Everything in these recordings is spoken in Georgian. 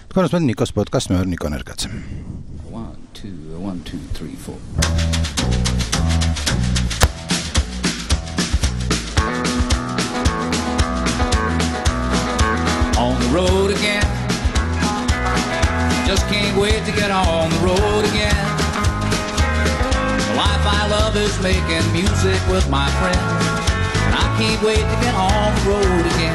თქვენ უსმენთ ნიკოს პოდკასტს, მე ვარ ნიკო ნერგაძე. 1 2 1 2 3 4 On the road again. Just can't wait to get on the road again. The life I love is making music with my friends. And I can't wait to get on the road again.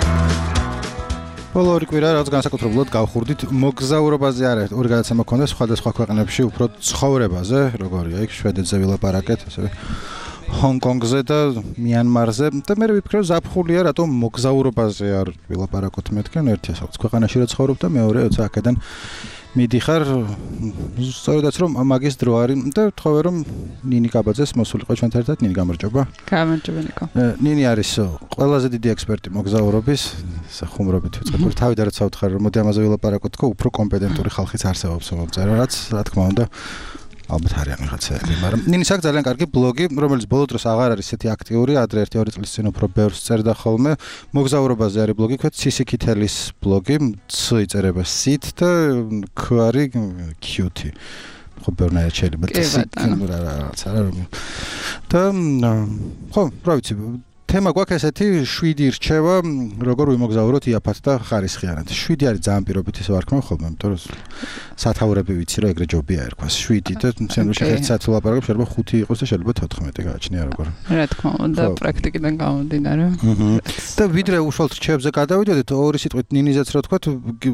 ბოლო ორი კვირა რაც განსაკუთრებულად გავხურდით მოგზაურობაზე არა, ორი გადაცემა მქონდა სხვადასხვა ქვეყნებში, უფრო ცხოვრებაზე, როგორია იქ შვედეთზე ვილაპარაკეთ, ასევე ჰონკონგზე და მიანმარზე და მე ვიფიქრე ზაფხულია, რატომ მოგზაურობაზე არ ვილაპარაკოთ მეთქენ ერთი ასაკს ქვეყანაში რა ცხოვრობ და მეორე როცა აქედან მიდიხარ სწორედაც რომ მაგის დრო არის და ვთხოვე რომ ნინი კაბაძეს მოსულიყო ჩვენთან ერთად. ნინი გამარჯობა. გამარჯობა ნიკო. ნინი არის ყველაზე დიდი ექსპერტი მოგზაურობის ხუმრობით ვიწყებ. თავიდან რაც ავთხარ რომ მოდი ამაზე ვილაპარაკოთ, თქო უფრო კომპეტენტური ხალხიც არსებობს მომწერა, რაც რა თქმა უნდა ალბათ არიან რაღაცები, მაგრამ ნინის აქვს ძალიან კარგი ბლოგი, რომელიც ბოლო დროს აღარ არის ისეთი აქტიური, ადრე 1-2 წლის წინ უფრო ბევრს წერდა ხოლმე. მოგზაურობაზე არის ბლოგი, ქვეთ სისიქითელის ბლოგი, ც იწერება სით და ქ არის კიუთი. ხო ბევრნაირად შეიძლება რაღაცა რა. და ხო, რა ვიცი, თემა გვაქვს ესეთი 7 რჩევა, როგორ ვიმოგზაუროთ იაფად და ხარისხიანად. 7 არის ძალიან პირობითი ვარქმევ ხოლმე, იმიტომ რომ სათაურები ვიცი რომ ეგრე ჯობია ერქვას 7 და შემდგომში 1 საათი ვლაპარაკობ, შეიძლება 5 იყოს და შეიძლება 14 გააჩნია როგორ. რა თქმა უნდა, პრაქტიკიდან გამომდინარე. და ვიდრე უშუალოდ რჩევებზე გადავიდოდეთ, ორი სიტყვით ნინიზეც რა თქვა,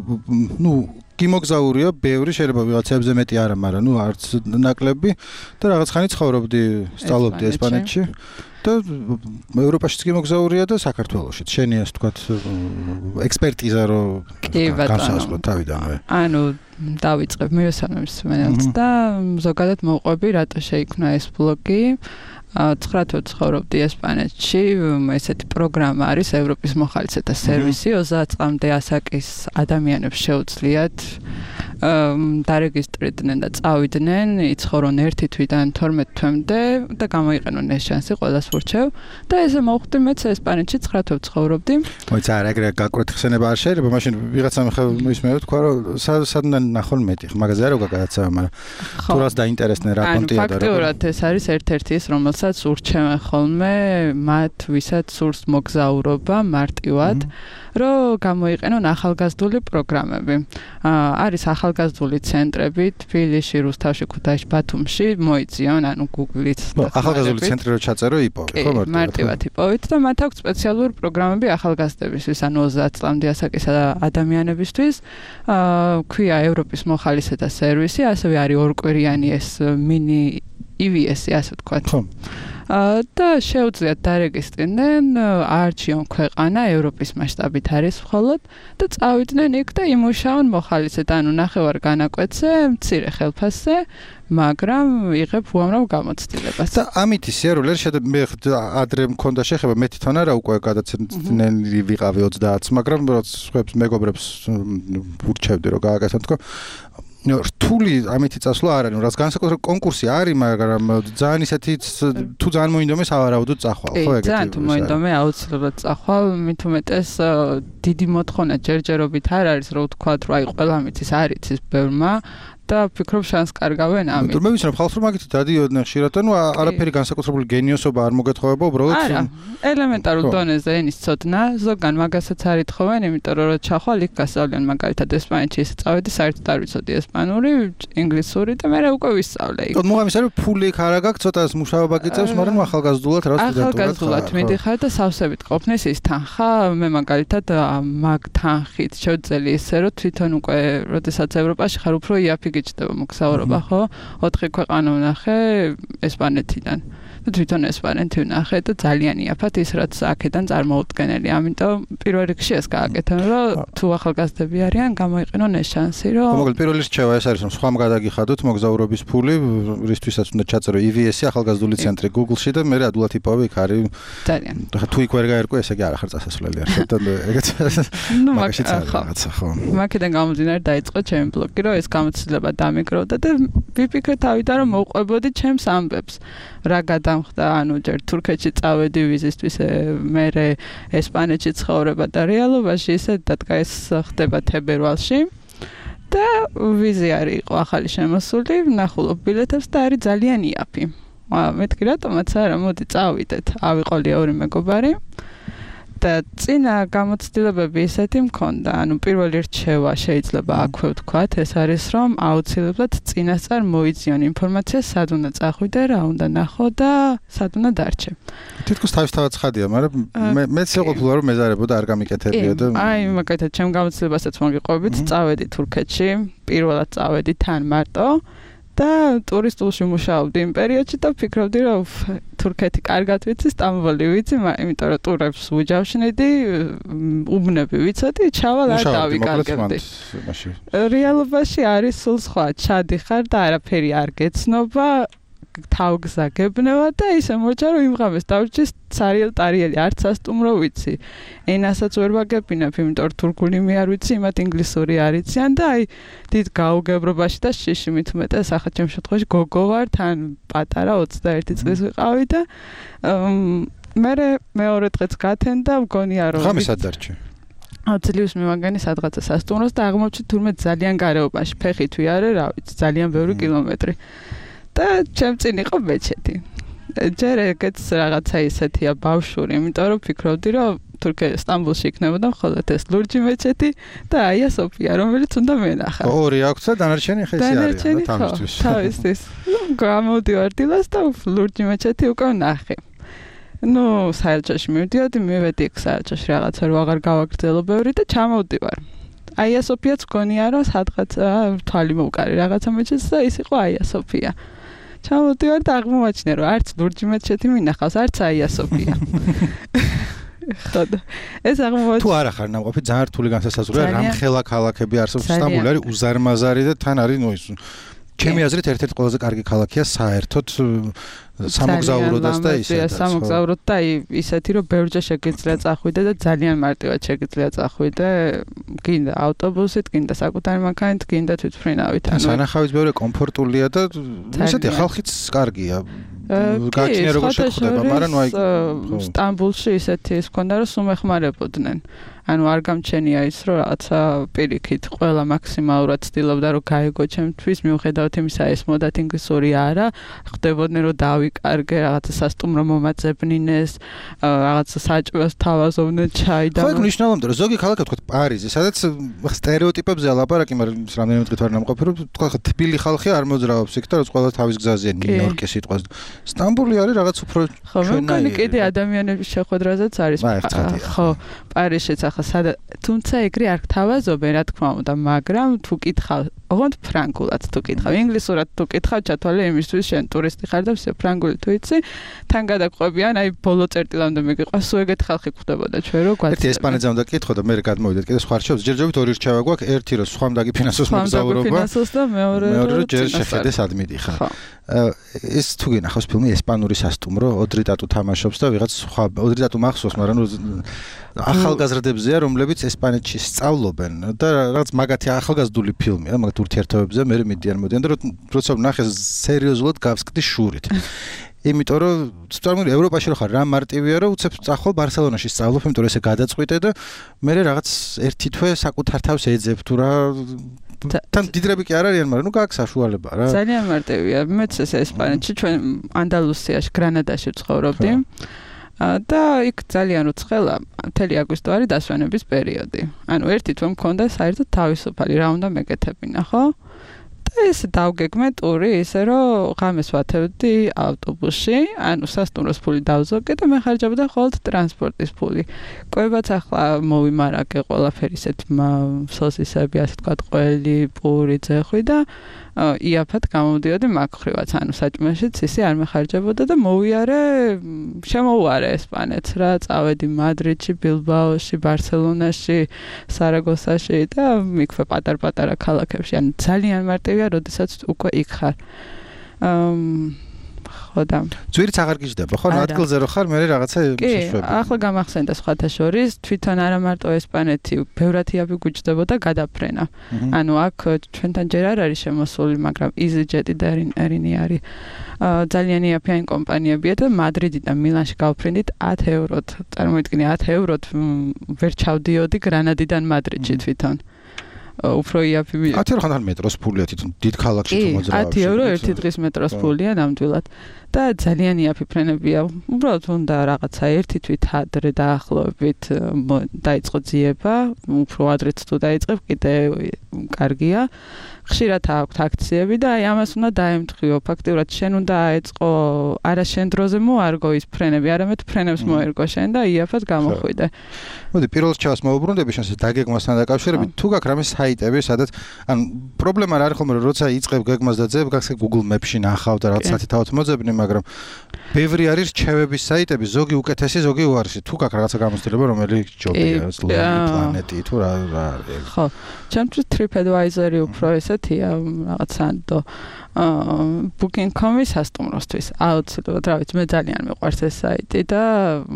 გიმოგზაურია, ბევრი შეიძლება ვიღაცებზე მეტი არა, მაგრამ არც ნაკლები და რაღაც ხანი ცხოვრობდი, სწავლობდი ესპანეთში. და ევროპაშიც გიმოგზაურია და საქართველოშიც. შენი ასე ვთქვათ ექსპერტიზა რო განსაზღვროთ თავიდანვე. ანუ დავიწყებ მევსამებს მენელს და ზოგადად მოვყვები რატო შეიქმნა ეს ბლოგი. 9 თვე ცხოვრობდი ესპანეთში, ესეთი პროგრამა არის ევროპის მოხალისეთა სერვისი, 30 წლამდე ასაკის ადამიანებს შეუძლიათ დარეგისტრირდნენ და წავიდნენ, იცხოვრონ 1 თვიდან 12 თვემდე და გამოიყენონ ეს შანსი ყველას ვურჩევ და ესე მოვხვდი მეც ესპანეთში 9 თვე ცხოვრობდი. მოიცა არა ეგრე გაკვეთ ხსენება არ შეიძლება, მაშინ ვიღაცამ ხა მოისმენო თქვა რომ სადან ნახონ მეტი, მაგაზე არ უკვე გადაცემა, მაგრამ თუ რას დაინტერესდნენ რა კონტია და რა. ფაქტიურად ეს არის ერთ-ერთი ის რომელსაც ურჩევენ ხოლმე მათ ვისაც სურს მოგზაურობა მარტივად, რომ გამოიყენონ ახალგაზრდული პროგრამები. არის ახალგაზრდული ცენტრები თბილისში, რუსთავში, ქუთაისში, ბათუმში, მოიწიონ, ანუ Google-ით. ახალგაზრდული ცენტრი რო ჩაწერო იპოვე, ხო მარტივად იპოვეთ და მათ აქვს სპეციალური პროგრამები ახალგაზრდებისთვის, ანუ 30 წლამდე ასაკის ადამიანებისთვის. ქვია ევროპის მოხალისეთა სერვისი, ასევე არის ორკვირიანი ეს მინი EVS-ი, ასე ვთქვათ. და შეუძლიათ დარეგისტრირდნენ, არჩიონ ქვეყანა ევროპის მასშტაბით არის მხოლოდ და წავიდნენ იქ და იმუშაონ მოხალისედ, ანუ ნახევარ განაკვეთზე, მცირე ხელფასზე, მაგრამ იღებ უამრავ გამოცდილებას. და ამით სიარული მე ადრე მქონდა შეხება, მე თვითონ არა უკვე გადაცნელი ვიყავი 30-ს, მაგრამ სხვებს მეგობრებს ურჩევდი რომ გააკეთონ, თქო რთული ამითი წასვლა არ არის, რაც განსაკუთრებით კონკურსი არის, მაგრამ ძალიან ისეთი თუ ძალიან მოინდომეს ავარაუდოდ წახვალ, ხო ეგეთი. ძალიან თუ მოინდომე აუცილებლად წახვალ, მით უმეტეს დიდი მოთხოვნა ჯერჯერობით არ არის, რომ ვთქვათ, რომ აი ყველა მითის არ იცის ბევრმა და ვფიქრობ შანს კარგავენ ამით. მე ვიცი რომ ხალხს რომ მაგით დადიოდნენ ხშირად, ანუ არაფერი განსაკუთრებული გენიოსობა არ მოგეთხოვება, უბრალოდ არა, ელემენტარულ დონეზე ენის ცოდნა, ზოგან მაგასაც არ ითხოვენ, იმიტომ რომ ჩახვალ იქ გასწავლიან მაგალითად ესპანეთში ისე წავედი, საერთოდ არ ვიცოდი ესპანური, ინგლისური და მე უკვე ვისწავლე იქ. მოგამის არის ფული იქ არა გაქვს, ცოტას მუშაობა გიწევს, მაგრამ ახალგაზრდულად რა სტუდენტურად. ახალგაზრდულად მიდიხარ და სავსებით ყოფნის ის თანხა, მე მაგალითად მაგ თანხით შევძელი ისე რომ თვითონ უკვე როდესაც ევროპაში ხარ უფრო იაფი გიჩნდება მოგზაურობა, ხო? 4 ქვეყანა ვნახე ესპანეთიდან. და თვითონ ესპანეთი ვნახე და ძალიან იაფად ის რაც აქედან წარმოუდგენელი. ამიტომ პირველ რიგში ეს გააკეთონ, რომ თუ ახალგაზრდები არიან, გამოიყენონ ეს შანსი, რომ მოკლედ პირველი რჩევა ეს არის, რომ სხვამ გადაგიხადოთ მოგზაურობის ფული, რისთვისაც უნდა ჩაწერო EVS-ი, ახალგაზრდული ცენტრი Google-ში და მე ადულად იპოვე იქ არის. ძალიან. თუ იქ ვერ გაერკვე, ესე იგი არ ახარ წასასვლელი არ ხარ და ეგეც მაგაშიც არის რაღაცა, ხო. მაქედან გამომდინარე დაიწყო ჩემი ბლოგი, რომ ეს გამოცდილება დამიკროვდა და ვიფიქრე თავიდან რომ მოვყვებოდი ჩემს ამბებს. რა გადამხდა, ანუ ჯერ თურქეთში წავედი ვიზისთვის, მე ესპანეთში ცხოვრება და რეალობაში ისე დადგა ეს ხდება თებერვალში და ვიზი არის იყო ახალი შემოსული, ვნახულობ ბილეთებს და არის ძალიან იაფი. მეთქი რატომაც არა, მოდი წავიდეთ. ავიყოლი ორი მეგობარი. და წინა გამოცდილებები ისეთი მქონდა, ანუ პირველი რჩევა შეიძლება აქვე ვთქვათ, ეს არის რომ აუცილებლად წინასწარ მოიძიონ ინფორმაცია, სად უნდა წახვიდე, რა უნდა ნახო და სად უნდა დარჩე. თითქოს თავისთავად ცხადია, მაგრამ მეც ეყოფილა რომ მეზარებოდა არ გამიკეთებია და აი მაგათაც ჩემ გამოცდილებასაც მოგიყვებით, წავედი თურქეთში, პირველად წავედი თან მარტო. და ტურისტულში მუშაობდი იმ პერიოდში და ფიქრობდი რომ თურქეთი კარგად ვიცი, სტამბოლი ვიცი, იმიტომ რომ ტურებს ვიჯავშნიდი, უბნები ვიცოდი, ჩავალ არ დავიკარგებდი. რეალობაში არის სულ სხვა, ჩადიხარ და არაფერი არ გეცნობა, თავგზა გებნევა და ისე მოჭა რომ იმ ღამეს დავრჩი ცარიელ-ტარიელი, არც სასტუმრო ვიცი. ენასაც ვერ ვაგებინებ, იმიტომ რომ თურქული მე არ ვიცი, იმათ ინგლისური არ იციან და აი დიდ გაუგებრობაში და შიშიმით უმეტეს ახლა ჩემ შემთხვევაში გოგო ვარ, თან პატარა 21 წლის ვიყავი და მეორე დღეც გათენდა, მგონია რომ ღამესად დარჩი. ძლივს მივაგენი სადღაცა სასტუმროს და აღმოჩნდა თურმე ძალიან გარეობაში, ფეხით ვიარე, რა ვიცი, ძალიან ბევრი კილომეტრი. და ჩემ წინ იყო მეჩეთი. ჯერ ეგეც რაღაცა ისეთია ბავშვური, იმიტომ რომ ფიქრობდი რომ სტამბოლში იქნებოდა მხოლოდ ეს ლურჯი მეჩეთი და აია სოფია, რომელიც უნდა მენახა. ორი აქვს და დანარჩენი ხა ისე არის თავისთვის. თავისთვის. გამოვდივარ დილას და ლურჯი მეჩეთი უკვე ვნახე. საელჩოში მივდიოდი, მივედი იქ საელჩოში რაღაცა რომ აღარ გავაგრძელო ბევრი და ჩამოვდივარ. აია სოფიაც გონია რომ სადღაც თვალი მოუკარი რაღაცა მეჩეთს და ის იყო აია სოფია. ჩამოვდივარ და აღმოვაჩინე რომ არც ლურჯი მეჩეთი მინახავს, არც აია სოფია. ხოდა ეს აღმოვაჩინე. თუ არა ხარ ნამყოფი, ძალიან რთული განსასაზღვრია, რამხელა ქალაქები არსებობს სტამბოლი არის უზარმაზარი და თან არის ის ჩემი აზრით ერთ-ერთი ყველაზე კარგი ქალაქია საერთოდ სამოგზაუროდაც და ისედაც. სამოგზაუროდ და ისეთი რომ ბევრჯერ შეგიძლია წახვიდე და ძალიან მარტივად შეგიძლია წახვიდე, გინდა ავტობუსით, გინდა საკუთარი მანქანით, გინდა თვითმფრინავით. სანახავის ბევრი კომფორტულია და ისეთი ხალხიც კარგია. გაჩნია როგორ შეხვდება, მაგრამ აი სტამბოლში ისეთი ის ქონდა რომ სულ მეხმარებოდნენ. ანუ არ გამჩენია ის რომ რაღაცა პირიქით ყველა მაქსიმალურად ცდილობდა რომ გაიგო ჩემთვის, მიუხედავად იმისა ეს მოდათ ინგლისური არა, ხდებოდნენ რომ დავიკარგე, რაღაცა სასტუმრო მომაწებნინეს, რაღაცა საჭმელს თავაზობდნენ ჩაი და ხო, ნიშნავდა რომ ზოგი ქალაქი თქვა პარიზი, სადაც სტერეოტიპებზე ალაპარაკი, მაგრამ რამდენიმე დღით ვარ ნამყოფი რომ თქვა თბილი ხალხი არ მოძრაობს იქ და რომ ყველა თავის გზაზეა ნიუ-იორკი სიტყვას. სტამბოლი არის რაღაც უფრო ჩვენაირი. ხო, კიდე ადამიანების შეხვედრაზეც არის. ხო, პარიზშიც თუმცა ეგრე არ გთავაზობენ, რა თქმა უნდა, მაგრამ თუ კითხავ, ოღონდ ფრანგულად თუ კითხავ, ინგლისურად თუ კითხავ, ჩათვალე იმისთვის შენ ტურისტი ხარ და ფრანგული თუ იცი, თან გადაგყვებიან, აი ბოლო წერტილამდე მეგიყვას, სულ ეგეთი ხალხი ხვდებოდა ჩვენ რო გვაწევდა. ერთი ესპანეთზე უნდა კითხო და მე გადმოვიდეთ კიდე სხვა რჩევებს, ჯერჯერობით ორი რჩევა გვაქვს, ერთი რომ სხვამ დაგიფინანსოს მოგზაურობა, მეორე რომ ჯერ შეხედე სად მიდიხარ. ეს თუ გინახავს ფილმი ესპანური სასტუმრო, ოდრი ტატუ თამაშობს და ვიღაც სხვა ოდრი ტატუ მახსოვს, მაგრამ ახალგაზრდებზეა, რომლებიც ესპანეთში სწავლობენ და რაღაც მაგათი ახალგაზრდული ფილმია, მაგათ ურთიერთობებზე მე მიდიან და როცა ვნახე სერიოზულად გავსკდი შურით. იმიტომ რომ წარმოიდგინე ევროპაში რო ხარ რა მარტივია რომ უცებ წახვალ ბარსელონაში სწავლობ, იმიტომ რომ ესე გადაწყვიტე და მე რაღაც ერთი თვე საკუთარ თავს ეძებ თუ რა თან დიდრები კი არ არიან, მაგრამ გაქვს საშუალება რა. ძალიან მარტივია. მეც ეს ესპანეთში ჩვენ ანდალუსიაში, გრანადაში ვცხოვრობდი. და იქ ძალიან უცხელა მთელი აგვისტო არის დასვენების პერიოდი. ანუ ერთი თვე მქონდა საერთოდ თავისუფალი რა უნდა მეკეთებინა, ხო? და ეს დავგეგმე ტური ისე რომ ღამეს ვათევდი ავტობუსში, ანუ სასტუმროს ფული დავზოგე და მეხარჯებოდა მხოლოდ ტრანსპორტის ფული. კვებაც ახლა მოვიმარაგე ყველაფერი ისეთ სოსისები, ასე ვთქვათ, ყველი, პური, ძეხვი და იაფად გამოვდიოდი მაგხრივაც, ანუ საჭმელშიც ისე არ მეხარჯებოდა და შემოვუარე ესპანეთს რა, წავედი მადრიდში, ბილბაოში, ბარსელონაში, სარაგოსაში და მიქვე პატარ-პატარა ქალაქებში, ანუ ძალიან მარტივია, როდესაც უკვე იქ ხარ. ხოდა. ძვირიც აღარ გიждდება, ხო? ადგილზე რო ხარ, მე რაღაცა შეშვები. კი, ახლა გამახსენდა სხვათა შორის, თვითონ არა მარტო ესპანეთი, ბევრად იაფი გუჭდებოდა გადაფრენა. ანუ აქ ჩვენთან ჯერ არ არის შემოსული, მაგრამ EasyJet და Air არის. ძალიან იაფი այն კომპანიებია და მადრიდიდან მილანში გავფრინდით 10 ევროთ. წარმოიდგინე 10 ევროთ ვერ ჩავდიოდი გრანადიდან მადრიდში თვითონ. უფრო იაფი 10 ხან მეტროს ფულია თვითონ დიდ ქალაქში თუ მოძრაობს 10 евро ერთი დღის მეტროს ფულია ნამდვილად და ძალიან იაფი ფრენებია უბრალოდ უნდა რაღაცა ერთი თვით ადრე დაახლოებით დაიწყო ძიება უფრო ადრეც თუ დაიწყებ კიდე კარგია ხშირად აქვთ აქციები და აი ამას უნდა დაემთხიო ფაქტიურად შენ უნდა აეწყო არა შენ დროზე მოარგო ის ფრენები არამედ ფრენებს მოერგო შენ და იაფად გამოხვიდე მოდი პირველ ჩავს მოვუბრუნდები შენს დაგეგმასთან დაკავშირებით თუ გაქვს რამე საიტები სადაც ან პრობლემა რა არის ხოლმე როცა იწყებ გეგმას და ძებ გახსე Google Maps-ში ნახავ და რაღაც საათი თავად მოძებნი მაგრამ ბევრი არის რჩევების საიტები ზოგი უკეთესი ზოგი უარესი თუ გაქვს რაღაცა გამოცდილება რომელი ჯობია პლანეტი თუ რა არის ხო ჩემთვის TripAdvisor-ი უფრო ესეთია რაღაცა და Booking.com-ის სასტუმროსთვის აუცილებლად რა ვიცი მე ძალიან მიყვარს ეს საიტი და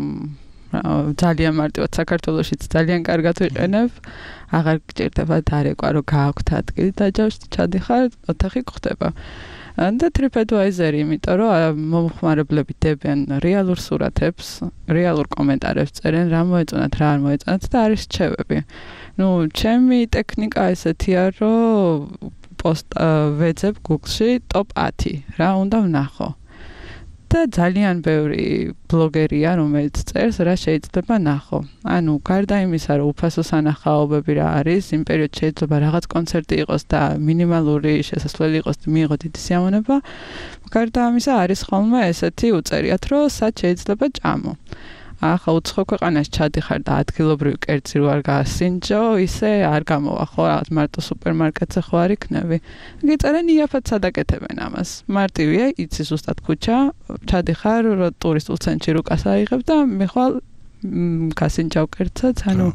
ძალიან მარტივად საქართველოშიც ძალიან კარგად ვიყენებ აღარ გჭირდება დარეკვა რომ გააქვთ ადგილი დაჯავშთ ჩადიხარ ოთახი გხვდება და TripAdvisor-ი იმიტომ რომ მომხმარებლები დებენ რეალურ სურათებს რეალურ კომენტარებს წერენ რა მოეწონათ რა არ მოეწონათ და არის რჩევები ну ჩემი ტექნიკა ესეთია რომ პოსტ ვეძებ Google-ში top 10 რა უნდა ვნახო და ძალიან ბევრი ბლოგერია რომელიც წერს რა შეიძლება ნახო ანუ გარდა იმისა რომ უფასო სანახაობები რა არის იმ პერიოდში შეიძლება რაღაც კონცერტი იყოს და მინიმალური შესასვლელი იყოს და მიიღო დიდი სიამოვნება გარდა ამისა არის ხოლმე ესეთი უწერიათ რომ სად შეიძლება ჭამო ახლა უცხო ქვეყანაში ჩადიხარ და ადგილობრივი კერძი რო არ გაასინჯო, ისე არ გამოვა ხო, რაღაც მარტო სუპერმარკეტზე ხო არ იქნები. გიწერენ იაფად სადაკეთებენ ამას. მარტივია, იცი ზუსტად ქუჩა, ჩადიხარ ტურისტულ ცენტრში რუკას აიღებ და მიხვალ გასინჯავ კერძსაც, ანუ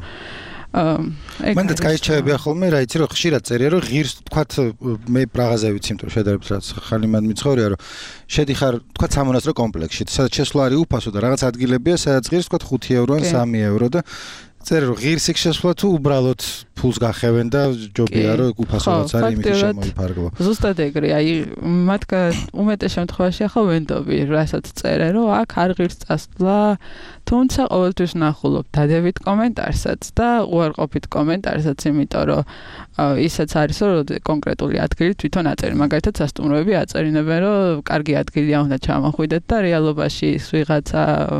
მანდაც გაიჩევებია ხოლმე რა იცი რომ ხშირად წერია რომ ღირს თქვათ მე პრაღაზე ვიცი იმიტომ რომ შედარებით რაც ხალი მან მიცხოვრია რომ შედიხარ თქვათ სამონასტრო კომპლექსში სადაც შესვლა არის უფასო და რაღაც ადგილებია სადაც ღირს თქვათ 5 ევროა 3 евро და წერე რომ ღირს იქ შესვლა თუ უბრალოდ ფულს გახევენ და ჯობია რომ უფასოც არის იმის შემოიფარგლო ზუსტად ეგრე აი მათ უმეტეს შემთხვევაში ახლა ვენდობი რასაც წერე რომ აქ არ ღირს წასვლა თუმცა ყოველთვის ნახულობ დადებით კომენტარსაც და უარყოფით კომენტარსაც იმიტომ რომ ისაც არის რომ კონკრეტული ადგილი თვითონ აწერი მაგალითად სასტუმროები აწერინებენ რომ კარგი ადგილია უნდა ჩამოხვიდეთ და რეალობაში ის ვიღაცა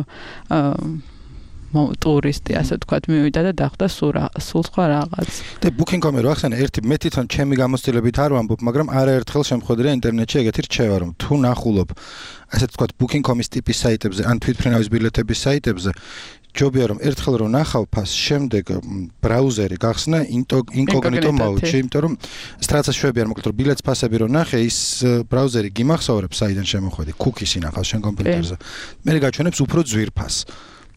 ტურისტი ასე ვთქვათ მივიდა და დახვდა სულ სხვა რაღაც. და Booking.com-ი რო ახსენე ერთი მე თვითონ ჩემი გამოცდილებით არ ვამბობ, მაგრამ არაერთხელ შემხვედრია ინტერნეტში ეგეთი რჩევა რომ თუ ნახულობ ასე ვთქვათ Booking.com-ის ტიპის საიტებზე ან თვითმფრინავის ბილეთების საიტებზე ჯობია რომ ერთხელ რო ნახავ ფას შემდეგ ბრაუზერი გახსნა incognito mode-ში, იმიტომ რომ სტრაცას შვები არ მოკლედ რომ ბილეთს ფასები რო ნახე ის ბრაუზერი გიმახსოვრებს საიდან შემოხვედი, cookies ინახავს შენ კომპიუტერზე. მე გაჩვენებს უფრო ძვირფას.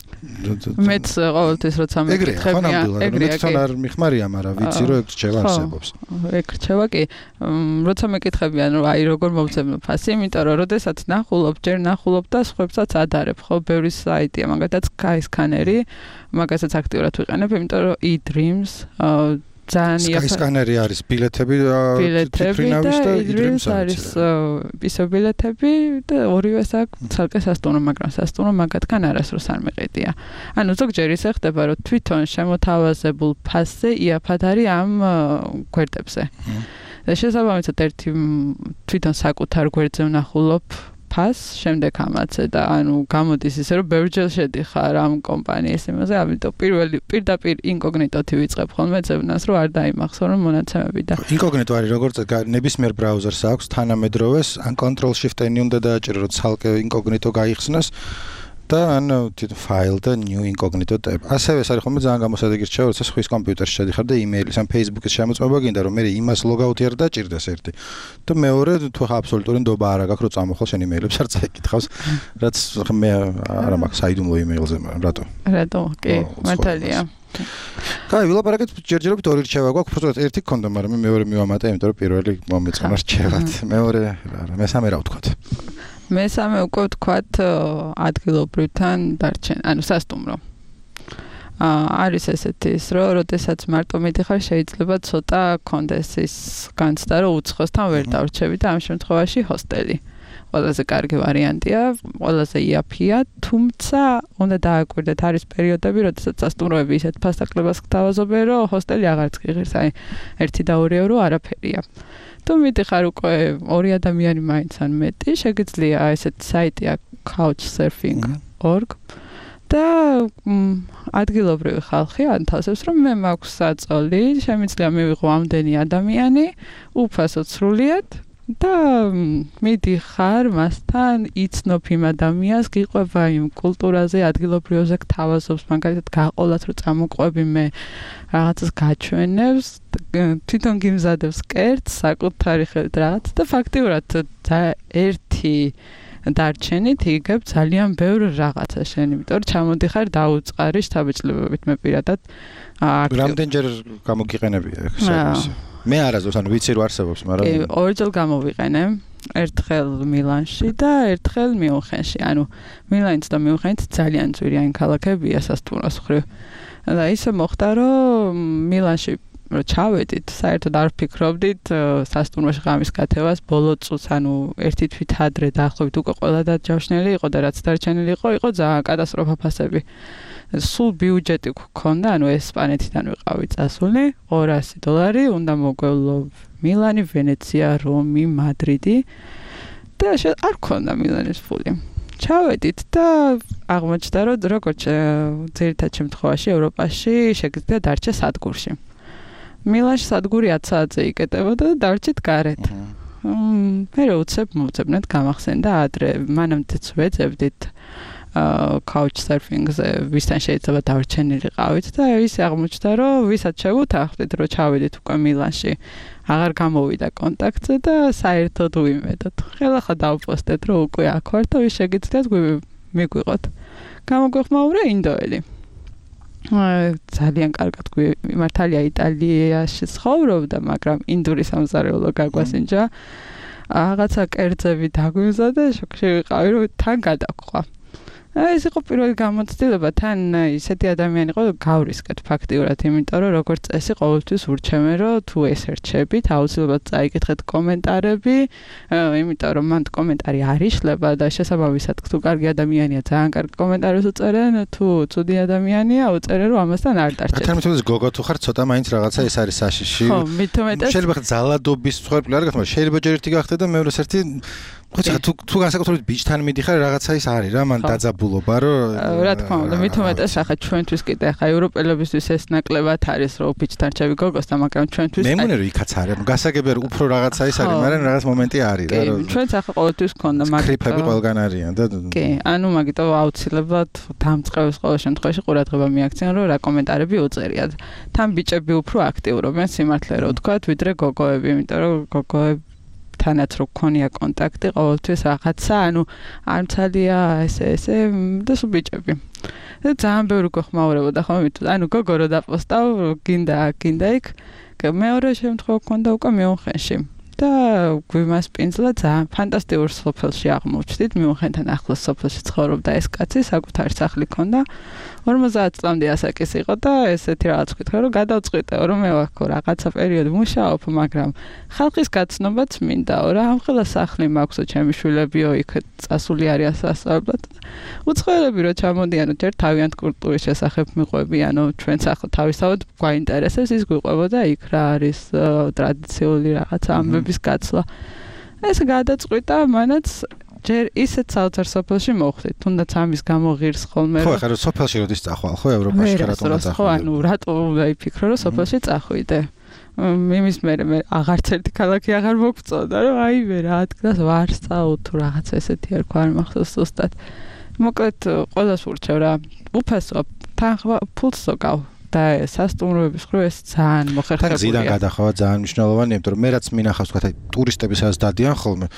მეც ყოველთვის როცა მეკითხებია ეგრე თვითონ არ მიხმარია მაგრამ ვიცი რომ ეგ რჩევა არსებობს ეგ რჩევა კი როცა მეკითხებიან რომ აი როგორ მოვძებნო ფასი იმიტომ რომ როდესაც ნახულობ ჯერ ნახულობ და სხვებსაც ადარებ ხო ბევრი საიტია მაგათაც Skyscanner-ი მაგასაც აქტიურად ვიყენებ იმიტომ რომ eDreams ძალიან Skyscanner-ი არის ბილეთები თვითმფრინავის და eDreams არის ისო ბილეთები და ორივეს აქვს ცალკე სასტუმრო მაგრამ სასტუმრო მაგათგან არასდროს არ მეყიდია ანუ ზოგჯერ ისე ხდება რომ თვითონ შემოთავაზებულ ფასზე იაფად არის ამ გვერდებზე და შესაბამისად ერთი თვითონ საკუთარ გვერდზე ვნახულობ ფას შემდეგ ამაცე და ანუ გამოდის ისე რომ ბევრჯერ შედიხარ ამ კომპანიის იმაზე ამიტომ პირდაპირ ინკოგნიტოთი ვიწყებ ხოლმე ძებნას რომ არ დაიმახსო რომ მონაცემები და ინკოგნიტო არის როგორც ნებისმიერ ბრაუზერს აქვს თანამედროვეს ან Control Shift N უნდა დააჭირო რომ ცალკე ინკოგნიტო გაიხსნას და ან ფაილ და new incognito tab. ასევე ეს არის ხოლმე ძალიან გამოსადეგი რჩევა, როცა სხვის კომპიუტერში შედიხარ და იმეილის ან Facebook-ის შემოწმება გინდა რომ მე იმას ლოგაუთი არ დაჭირდეს ერთი. და მეორე თუ აბსოლუტური ნდობა არ აქვს რომ წამოხვალ შენ იმეილებს არ წაიკითხავს, რაც მე არ მაქვს საიდუმლო იმეილზე, რატო? რატო? კი, მართალია. კაი, ვილაპარაკეთ ჯერჯერობით ორი რჩევა გვაქვს, უბრალოდ ერთი გქონდა, მაგრამ მე მეორე მივამატე, იმიტომ რომ პირველი მომეწონა რჩევად. მეორე მესამე რა ვთქვათ? მესამე უკვე ვთქვათ ადგილობრივთან დარჩენ, ანუ სასტუმრო. არის ესეთი ის, რომ როდესაც მარტო მიდიხარ, შეიძლება ცოტა კონდეს ის განცდა, რომ უცხოსთან ვერ დავრჩები და ამ შემთხვევაში ჰოსტელი. ყველაზე კარგი ვარიანტია, ყველაზე იაფია, თუმცა უნდა დააკვირდეთ არის პერიოდები, როდესაც სასტუმროები ისეთ ფასდაკლებას გთავაზობენ, რომ ჰოსტელი აღარც გიღირს, აი 1 და 2 ევრო არაფერია. თუ მიდიხარ უკვე 2 ადამიანი მაინც ან მეტი, შეგიძლია ესეთ საიტია couchsurfing.org და ადგილობრივი ხალხი ანთავსებს, რომ მე მაქვს საწოლი, შემიძლია მივიღო ამდენი ადამიანი, უფასოდ სრულიად და მიდიხარ მასთან, იცნობ იმ ადამიანს, გიყვება იმ კულტურაზე, ადგილობრივზე გთავაზობს, მაგალითად გაყოლათ, რომ წამოყვები მე რაღაცას გაჩვენებს, თვითონ გიმზადებს კერძს, საკუთარი ხელით რაღაც და ფაქტიურად ერთი დარჩენით იგებ ძალიან ბევრ რაღაცა შენ, იმიტომ რომ ჩამოდიხარ დაუწყარი შთაბეჭდილებებით მე პირადად. რამდენჯერ გამოგიყენებია ეს სერვისი? მე არასდროს, ანუ ვიცი რომ არსებობს, მაგრამ 2 გამოვიყენე. ერთხელ მილანში და ერთხელ მიუნხენში. ანუ მილანიც და მიუნხენიც ძალიან ძვირიანი ქალაქებია სასტუმროს მხრივ. და ისე მოხდა, რომ მილანში რომ ჩავედით, საერთოდ არ ვფიქრობდით სასტუმროში ღამის გათევას, ბოლო წუთს, ანუ ერთი თვით ადრე დაახლოებით უკვე ყველა დაჯავშნელი იყო და რაც დარჩენილი იყო ძალიან კატასტროფა ფასები. სულ ბიუჯეტი გქონდა, ანუ ესპანეთიდან ვიყავი წასული, $200 უნდა მოგვევლო მილანი, ვენეცია, რომი, მადრიდი და არ გქონდა მილანის ფული. ჩავედით და აღმოჩნდა, რომ როგორც ძირითად შემთხვევაში ევროპაში შეგიძლია დარჩე სადგურში. მილანში სადგური 10 საათზე იკეტებოდა და დარჩით გარეთ. მე მოვუცებნეთ გამახსენდა ადრე, მანამდეც ვეძებდით couchsurfing-ზე ვისთან შეიძლება დარჩენილიყავით და ისე აღმოჩნდა, რომ ვისაც შევუთანხმდით, რომ ჩავედით უკვე მილანში, აღარ გამოვიდა კონტაქტზე და საერთოდ ვიმედოთ. ხელახლა დავპოსტეთ, რომ უკვე აქ ვართ და ვის შეგიძლიათ მიგვიყოთ. გამოგვეხმაურა ინდოელი. ძალიან კარგად მართალია იტალიაში ცხოვრობდა, მაგრამ ინდური სამზარეულო გაგვასინჯა. რაღაცა კერძები დაგვიმზადა, შოკში ვიყავი, რომ თან გადაგხვა. ეს იყო პირველი გამოცდილება, თან ისეთი ადამიანი იყო, გავრისკეთ ფაქტიურად, იმიტომ რომ როგორც წესი ყოველთვის ურჩევენ, რომ თუ ესერჩებით, აუცილებლად წაიკითხეთ კომენტარები, იმიტომ რომ მანდ კომენტარი არ იშლება და შესაბამისად თუ კარგი ადამიანია, ძალიან კარგი კომენტარებს უწერენ, თუ ცუდი ადამიანია, უწერენ, რომ ამასთან არ დარჩეთ. თერმიტულის გოგო თუ ხარ, ცოტა მაინც რაღაცა ეს არის საშიში. ხო, მით უმეტეს შეიძლება ძალადობის ცხოვრება არ გახდება, შეიძლება ჯერ ერთი გახდე და მეორე ერთი ხოჭა თუ განსაკუთრებით ბიჭთან მიდიხარ რაღაცა ის არის რა მან დაძაბულობა რომ რა თქმა უნდა მით უმეტეს ახლა ჩვენთვის კიდე ახლა ევროპელებისთვის ეს ნაკლებად არის რომ ბიჭთან ჩევი გოგოს და მაგრამ ჩვენთვის მე მგონი რომ იქაც არის გასაგებია რომ უფრო რაღაცა ის არის მაგრამ რაღაც მომენტი არის რა რომ ჩვენც ახლა ყოველთვის გქონდა მაგრამ კრიფები ყველგან არიან და კი ანუ მაგიტო აუცილებლად დამწყევს ყოველ შემთხვევაში ყურადღება მიაქცენ რომ რა კომენტარები უწერიათ თან ბიჭები უფრო აქტიურობენ სიმართლე რო ვთქვათ ვიდრე გოგოები იმიტომ რომ გოგოები თანაც რო გქონია კონტაქტი ყოველთვის რაღაცა ანუ არ მცადია ესე და სულ ბიჭები და ძალიან ბევრი გეხმაურებოდა ხომ ანუ გოგო რო დაპოსტავ გინდა იქ მეორე შემთხვევა გქონდა უკვე მიუნხენში და გვიმასპინძლა ძალიან ფანტასტიკურ სოფელში აღმოჩნდით მიუნხენთან ახლოს სოფელში ცხოვრობდა ეს კაცი საკუთარი სახლი ჰქონდა 50 წლამდე ასაკის იყო და ესეთი რაღაც ვკითხე რომ გადავწყვიტე რომ მე ვაქო რაღაცა პერიოდი მუშაობ მაგრამ ხალხის გაცნობაც მინდაო რა ამ ხელა სახლი მაქვსო ჩემი შვილებიო იქ წასული არიან სასწავლებლად უცხოელები რო ჩამოდიანო ჯერ თავიანთ კულტურის შესახებ მიყვებიანო ჩვენ სახლ თავისთავად გვაინტერესებს ის გვიყვებოდა იქ რა არის ტრადიციული რაღაცა ამბების გაცლა ეს გადაწყვიტა მანაც ჯერ ისეთ საოცარ სოფელში მოვხდით, თუნდაც ამის გამო ღირს ხოლმე. ხო, ახლა სოფელში როდის წახვალ, ხო, ევროპაში რატომ წახვიდე? ხო, ანუ რატო უნდა იფიქრო, რომ სოფელში წახვიდე. იმის მე აღარც ერთი ქალაქი აღარ მოგწონდა, რომ აი მე რა ადგილას ვარსწავლ თუ რაღაცა ესეთი არ ქვარ მახსოვს ზუსტად. მოკლედ ყველას ურჩევ რა, უფასო, თანხმობა ფულს ზოგავ. და სასტუმროების ხრო ეს ძალიან მოხერხებულია. თან ზიდან გადახავა ძალიან მნიშვნელოვანია, იმიტომ რომ მე რაც მინახავს თქვა, აი ტურისტები სადაც დადიან ხოლმე.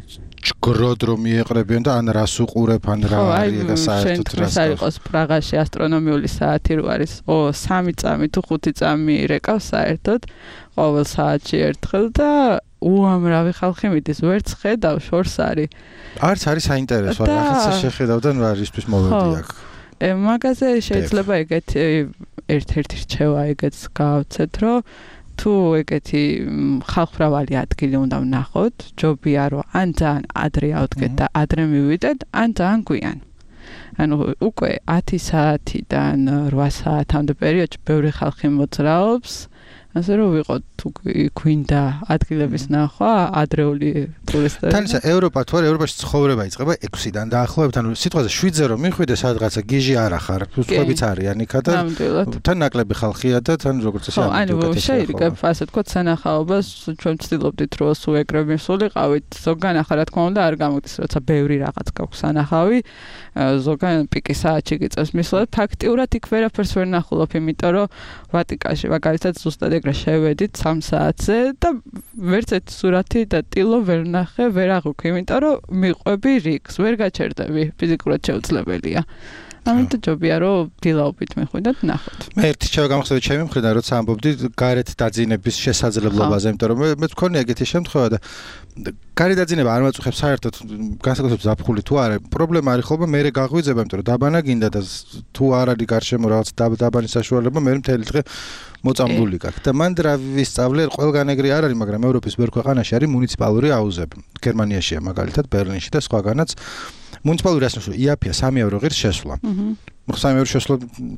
ჯგროდ რომ მიეყრებიან და ან რას უყურებ, ან რა არის და საერთოდ რას. ეს არის პრაღაში ასტრონომიული საათი რო არის 3 წამი თუ 5 წამი რეკავს საერთოდ ყოველ საათში ერთხელ და უამრავი ხალხი მიდის, ვერც ხედავ შორს არის. არც არის საინტერესო, რაღაცა შეხედავ და რისთვის მოვედი აქ. მაგაზე შეიძლება ეგეთი ერთ-ერთი რჩევა ეგეც გავცეთ, რომ თუ ეგეთი ხალხმრავალი ადგილი უნდა ვნახოთ, ჯობია რომ ან ძალიან ადრე ავდგეთ და ადრე მივიდეთ, ან ძალიან გვიან. ანუ უკვე 10 საათიდან 8 საათამდე პერიოდში ბევრი ხალხი მოძრაობს. ასე რომ ვიყოთ თუ გვინდა ადგილების ნახვა ადრეული ტურისტები. თან ისა ევროპა თუ არა ევროპაში ცხოვრება იწყება 6-დან დაახლოებით ანუ სიტყვაზე 7-ზე რომ მიხვიდე სადღაცა გიჟი არ ახარ უცხოებიც არიან იქა და თან ნაკლები ხალხია და თან როგორც ესე ანუ შეიძლება ასე თქვა სანახაობას ჩვენ ვცდილობდით რომ სულ ეგრევე მისულიყავით ზოგან ახლა რა თქმა უნდა არ გამოდის როცა ბევრი რაღაც გაქვს სანახავი ზოგან პიკის საათში გიწევს მისვლად ფაქტიურად იქ ვერაფერს ვერ ნახულობ იმიტომ რომ ვატიკანში მაგალითად ზუსტად ეგრე შევედით 3 საათზე და ვერც ერთი სურათი და ტილო ვერ ნახე, ვერ აღვიქვი, იმიტომ რომ მიყვები რიგს, ვერ გაჩერდები, ფიზიკურად შეუძლებელია. ამიტომ ჯობია რომ დილაობით მიხვიდეთ ნახოთ. მე ერთი შევა გამახსოვდა ჩემი მხრიდან როცა ამბობდი გარეთ დაძინების შესაძლებლობაზე, იმიტომ რომ მე მქონია ეგეთი შემთხვევა და გარეთ დაძინება არ მაწუხებს საერთოდ განსაკუთრებით ზაფხული თუ არა. პრობლემა არის ხოლმე მე გაღვიძება, იმიტომ რომ დაბანა გინდა და თუ არ არის გარშემო რაღაც დაბანის საშუალება, მე მთელი დღე მოწამლული გაქვს. და მან რა ვისწავლე, ყველგან ეგრე არ არის, მაგრამ ევროპის ბევრ ქვეყანაში არის მუნიციპალური აუზები. გერმანიაშია მაგალითად, ბერლინში და სხვაგანაც. მუნიციპალური ასნოსო იაფია 3 ევრო ღირს შესვლა. 3 ევრო შესვლა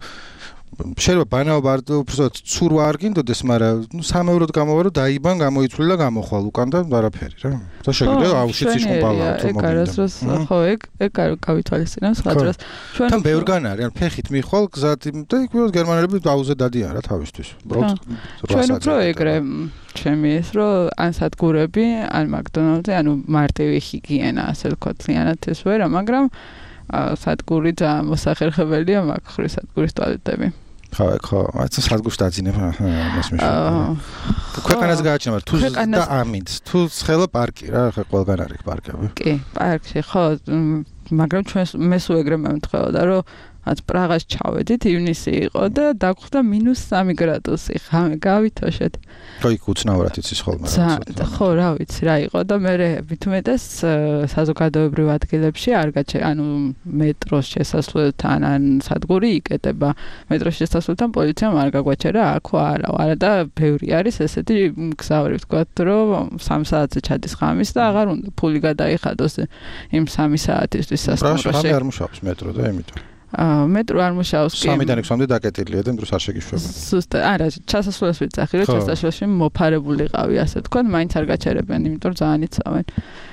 შეიძლება ბანაობა არ უბრალოდ ცურვა არ გინდოდეს, მაგრამ 3 ევროდ გამოვა რომ დაიბან, გამოიცვლი და გამოხვალ უკან და არაფერი რა. და შეგიძლია აუშიც იშკუბალა თუ მოგინდა. ეგ არასდროს ხო ეგ არ გავითვალისწინებს სხვა დროს. თან ბევრგან არის, ან ფეხით მიხვალ გზად და იქ გერმანელები აუზე დადიან რა თავისთვის. ჩვენ უფრო ეგრე ჩემი ეს რომ ან სადგურები, ან მაკდონალდზე, ანუ მარტივი ჰიგიენა ასე ვთქვათ, ზიანად ეს ვერა, მაგრამ სადგური ძალიან მოსახერხებელია მაგ ხრი სადგურის ტუალეტები. ხო, აი სადგურს დაძინება მას მიშვა. ქვეყანას გააჩნია, მაგრამ თუ და ამინდ, თუ ცხელა პარკი რა, ხა ყველგან არის პარკები. კი, პარკში ხო, მაგრამ ჩვენ მე სულ ეგრე მემთხვეოდა, რომ ათ პრაღას ჩავედით, ივნისი იყო და დაგვხვდა -3 გრადუსი, ხამე გავითოშეთ. ხო, იქ უცნაურად იცის ხოლმე. ხო, რა ვიცი, რა იყო და მე მithumetes საზოგადოებრივ ადგილებში არ ანუ მეტროს შესასვლელთან ან სადგური იკეტება. მეტროს შესასვლელთან პოლიციამ არ გაგვაჩერა, აქო არა და ბევრი არის ესეთი გზავრი ვთქვათ, რომ 3 საათზე ჩადის ღამის და აღარ უნდა ფული გადაიხადოს იმ 3 საათისთვის სასტუმროში. პრაღაში არ მუშაობს მეტრო და იმიტომ. მეტრო არ მუშაობს კი. 3-დან 6-მდე დაკეტილია და დროს არ შეგიშვება. ზუსტად, არა, ჩასასვლელს ვიცახი, რომ ჩასასვლელში მოფარებულიყავი, ასე თქვა, მაინც არ გაჩერებენ, იმიტომ რომ ძალიან იცავენ.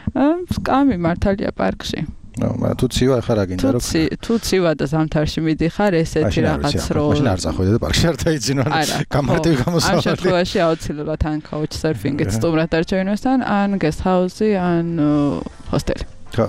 სკამი მართალია პარკში. მაგრამ თუ ცივა ახლა რა გინდა რომ თუ ცივა და ზამთარში მიდიხარ, ესეთი რაღაც რო მაშინ არ წახვიდე და პარკში არ დაიძინო, გამარტივი გამოსავალი. ამ შემთხვევაში აუცილებლად ან couch surfing-ით სტუმრად არჩევინოსთან, ან guest house-ი, ან ჰოსტელი. ხო.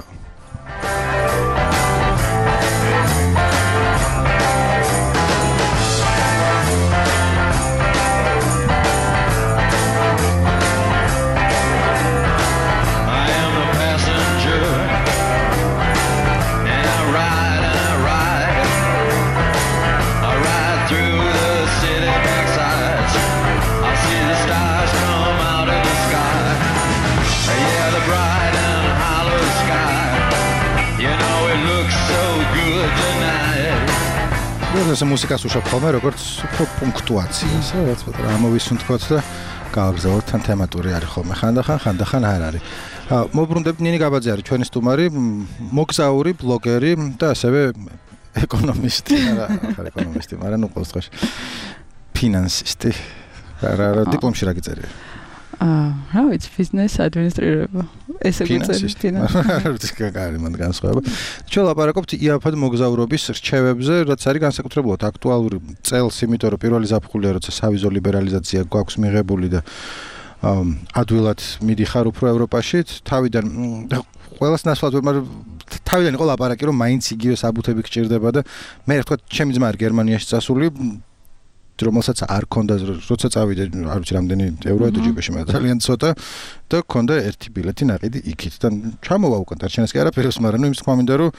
ეს მუსიკას უშავ ხოლმე როგორც უფრო პუნქტუაციას რა რაც ამოვისუნთქოთ და გავაგზავნოთ თან თემატური არის ხოლმე ხანდახან არ არის. მოვბრუნდებით ნინი გაბაძე არის ჩვენი სტუმარი, მოგზაური, ბლოგერი და ასევე ეკონომისტი, არა ეკონომისტი, მაგრამ ნუ ყოველ შემთხვევაში ფინანსისტი. რა დიპლომში რა გიწერია? რა ვიცი, ბიზნეს ადმინისტრირება. ესე გიწერია. არა, მან განსხვავება. ჩვენ ლაპარაკობთ იაფად მოგზაურობის რჩევებზე, რაც არის განსაკუთრებულად აქტუალური წელს, იმიტომ რომ პირველი ზაფხულია, როცა სავიზო ლიბერალიზაცია გვაქვს მიღებული და ადვილად მიდიხარ უფრო ევროპაში, თავიდან ყველას ნაცვლად ვერ, მაგრამ თავიდან იყო ლაპარაკი, რომ მაინც იგივე საბუთები გჭირდება და მე რა თქვა, ჩემი ძმა არის გერმანიაში წასული, რომელსაც არ ქონდა როცა წავიდა არ ვიცი რამდენი ევრო ეთო ჯიბეში მე ძალიან ცოტა და ქონდა ერთი ბილეთი ნაყიდი იქით და ჩამოვა უკან დარჩენას კი არაფერს მაგრამ ნუ იმის თქმა მინდა რომ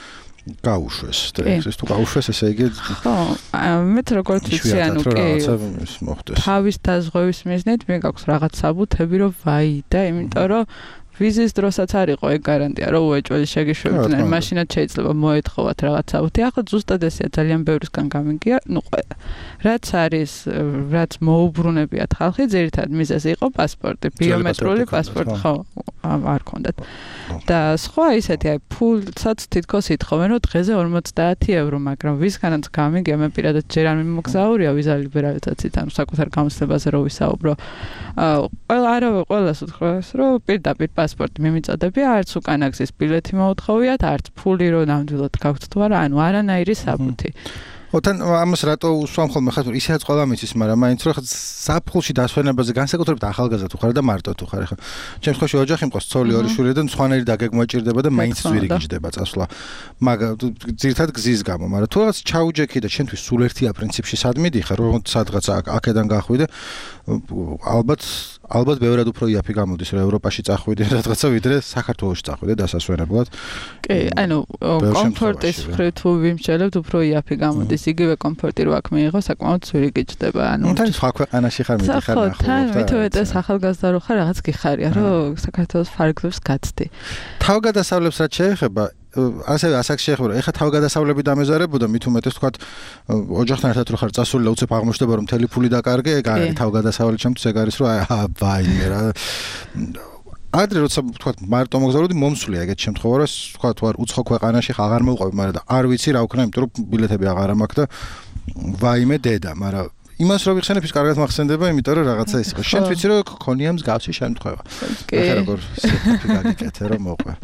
გაუშვეს და ეს თუ გაუშვეს ესე იგი ხო მეც როგორც ვიცი ანუ კი თავის დაზღვევის მიზნით მე გაქვს რაღაც საბუთები რომ ვაი და იმიტომ რომ ვიზის დროსაც არ იყო ეგ გარანტია რომ უეჭველი შეგიშვებდნენ მაშინაც შეიძლება მოეთხოვათ რაღაც საბუთი ახლა ზუსტად ესეა ძალიან ბევრისგან გამიგია ნუ რაც არის რაც მოუბრუნებიათ ხალხი ძირითადად მიზეზი იყო პასპორტი ბიომეტრიული პასპორტი ხო არ ქონდათ და სხვა ისეთი აი ფულსაც თითქოს ითხოვენ რომ დღეზე 50 евро მაგრამ ვისგანაც გამიგია მე პირადად ჯერ არ მიმოგზაურია ვიზა ლიბერალიზაციით ანუ საკუთარ გამოცდებაზე რო ვისაუბრო ყველას უთხრეს რომ პირდაპირ პასპორტი მიმიწოდებია არც უკან გზის ბილეთი მოუთხოვიათ არც ფული რო ნამდვილად გაქვთ თუ არა ანუ არანაირი საბუთი ოთან ამას რატო უსვამ ხოლმე ხარ ისედაც ყველა მიცის მაგრამ მაინც რომ საფხულში დასვენებაზე განსაკუთრებით ახალგაზრდა თუ ხარ და მარტო თუ ხარ ხა ჩემს ხელში ოჯახი მყავს ცოლი ორი შვილი და სხვანაირი დაგეგმოჭირდება და მაინც ძვირი გიждდება წასვლა მაგრამ ძირთად გზის გამო მაგრამ თუ რაღაც ჩაუჯექი და ჩვენთვის სულ ერთია პრინციპში სად მიდიხარ რომ სადღაც აქედან გახვიდე ალბათ ბევრად უფრო იაფი გამოდის რომ ევროპაში წახვიდე რაღაცა ვიდრე საქართველოში წახვიდე დასასვენებლად კი ანუ კომფორტის მხრივ თუ ვიმსჯელებთ უფრო იაფი გამოდის იგივე კომფორტი რო აქ მიიღო საკმაოდ ძვირი გიждდება ანუ თან სხვა ქვეყანაში ხარ მიდიხარ ნახო თან მithuetes ახალგაზრდა რო ხარ რაღაც გიხარია რომ საქართველოს ფარგლებს გაცდი თავგადასავლებს რაც შეეხება ასევე ასაკს შეეხება ეხა თავგადასავლები დამეზარებოდა მით უმეტეს თქვა ოჯახთან ერთად რო ხარ წასული და უცებ აღმოჩნდება რომ მთელი ფული დაკარგე ეგ არის თავგადასავლელი ჩემთვის ეგ არის რომ ვაიმე რა ადრე როცა თქვა მარტო მოგზაურობდი მომსვლია ეგეთ შემთხვევაში თქვა თუ არ უცხო ქვეყანაში აღარ მოვყვები მაგრამ და არ ვიცი რა ვქნა იმიტომ რომ ბილეთები აღარ მაქვს და ვაიმე დედა მაგრამ იმას რო ვიხსენებ ის კარგად მახსენდება იმიტომ რომ რაღაცა ის იყო შენ ვიცი რომ ქონია მსგავსი შემთხვევა ეხლა როგორ გაგიკეთე რომ მოყვე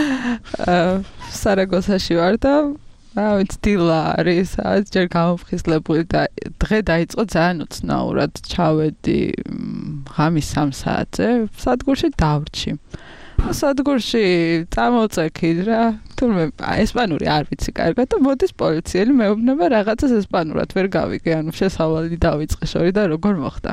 სარაგოსაში ვარ და ვიცი დილა არის ჯერ გამოფხიზლებული და დღე დაიწყო ძალიან უცნაურად ჩავედი ღამის 3 საათზე სადგურში დავრჩი სადგურში წამოწექი რა თურმე ესპანური არ ვიცი კარგად და მოდის პოლიციელი მეუბნება რაღაცას ესპანურად ვერ გავიგე ანუ შესავალი დავიწყე შორი და როგორ მოხდა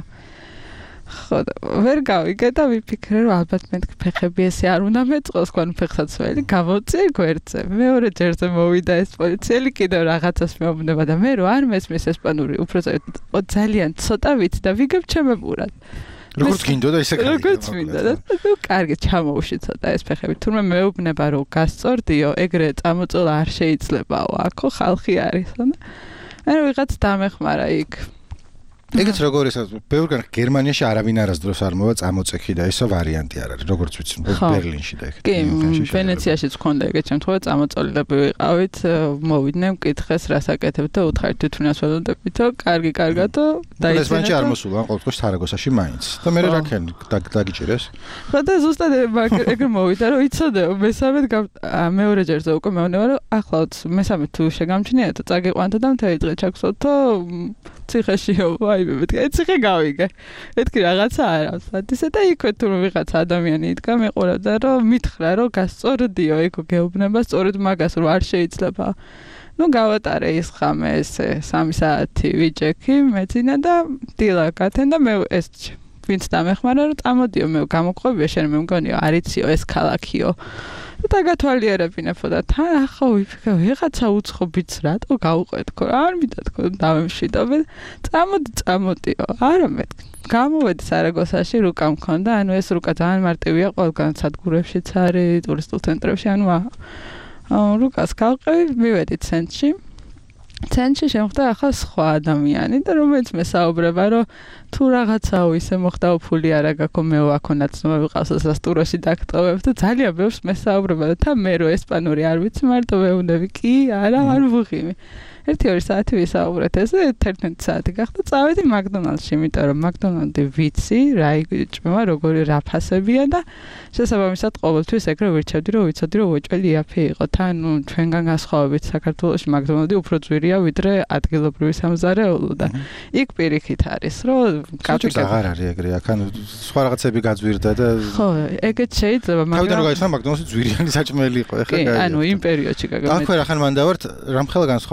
ხო ვერ გავიგე და ვიფიქრე რომ ალბათ მე ფეხები ესე არ უნდა მეწყოს თქვენ ფეხსაცმელი გამოვწე გვერდზე მეორე ჯერზე მოვიდა ეს პოლიციელი კიდევ რაღაცას მეუბნება და მე რო არ მესმის ესპანური უფრო ძალიან ცოტა ვიცი და ვიგებ ჩემებურად როგორც გინდოდა ისე კარგი როგორც მინდა და ნუ კარგი ჩამოუშვი ცოტა ეს ფეხები თურმე მეუბნება რომ გასწორდიო ეგრე წამოწოლა არ შეიძლებაო აქო ხალხი არისო და მე ვიღაც დამეხმარა იქ ეგეც როგორ ეს ბევრგან გერმანიაში არავინ არასდროს არ მოვა წამოწექი და ესო ვარიანტი არ არის როგორც ვიცი ბერლინში და ეგ კი ვენეციაშიც ქონდა ეგეთ შემთხვევა წამოწოლილები ვიყავით მოვიდნენ მკითხეს რას აკეთებთ და უთხარით თვითონაც ველოდებითო კარგი კარგადო დაიწყე ესპანეთში არ მოსულა ან ყოველთვის სარაგოსაში მაინც და მე რაკენ დაგიჭირეს ხო და ზუსტად ეგ მოვიდა რომ იცოდეო მესამედ მეორე ჯერზე უკვე მეუბნება რომ ახლავთ მესამედ თუ შეგამჩნია და წაგიყვანთო და მთელი დღე ჩაგსოლთო ციხეშიო ვაიმე მეთქი ციხე გავიგე მეთქი რაღაცა არა ისე და იქვე თუ ვიღაც ადამიანი იდგა მეყურებდა რომ მითხრა რომ გასწორდიო ეგ გეუბნება სწორედ მაგას რომ არ შეიძლება ნუ გავატარე ის ხამე ესე 3 საათი ვიჭექი მეძინა და დილა გათენ და მე ეს ვინც დამეხმარა რომ წამოდიო მე გამოყვებია შენ მე მგონიო არიციო ეს ქალაქიო და გათვალიერებინებო და თან ახლა ვიფიქრე ვიღაცა უცხო ბიც რატო გავუყვეთქო არ მინდა თქო დავემშვიდობე წამოდიო არა მე გამოვედი სარაგოსაში რუკა მქონდა ანუ ეს რუკა ძალიან მარტივია ყველგან სადგურებშიც არის ტურისტულ ცენტრებში ანუ რუკას გავყევი მივედი ცენტრში შემოხდა ახლა სხვა ადამიანი და რომელიც მესაუბრება რომ თუ რაღაცაო ისე მოხდაო ფული არა გაქო მე ვაქონაც ნუ ვიყავს ასას ტუროში დაგტოვებ და ძალიან ბევრს მესაუბრება და თან მე რო ესპანური არ ვიცი მარტო მეუნები კი არა არ ვუღიმი 1-2 საათი ვისაუბრეთ ესე 11 საათი გახდა წავედი მაკდონალდში იმიტომ რომ მაკდონალდი ვიცი რა იჭმება როგორი რა ფასებია და შესაბამისად ყოველთვის ეგრე ვირჩევდი რომ ვიცოდი რომ უეჭველი იაფი იყო თან ნუ ჩვენგან განსხვავებით საქართველოში მაკდონალდი უფრო ძვირია ვიდრე ადგილობრივი სამზარეულო და იქ პირიქით არის რომ კაპიტალი აღარ არის ეგრე აქ ანუ სხვა რაღაცები გაძვირდა და ხო ეგეც შეიძლება მაგრამ თავიდან რომ გაიხსნა მაკდონალდში ძვირიანი საჭმელი იყო ეხლა კი ანუ იმ პერიოდში გაგამეთ აქვე რახან მანდ დავართ რამხელა განსხვავება ხარ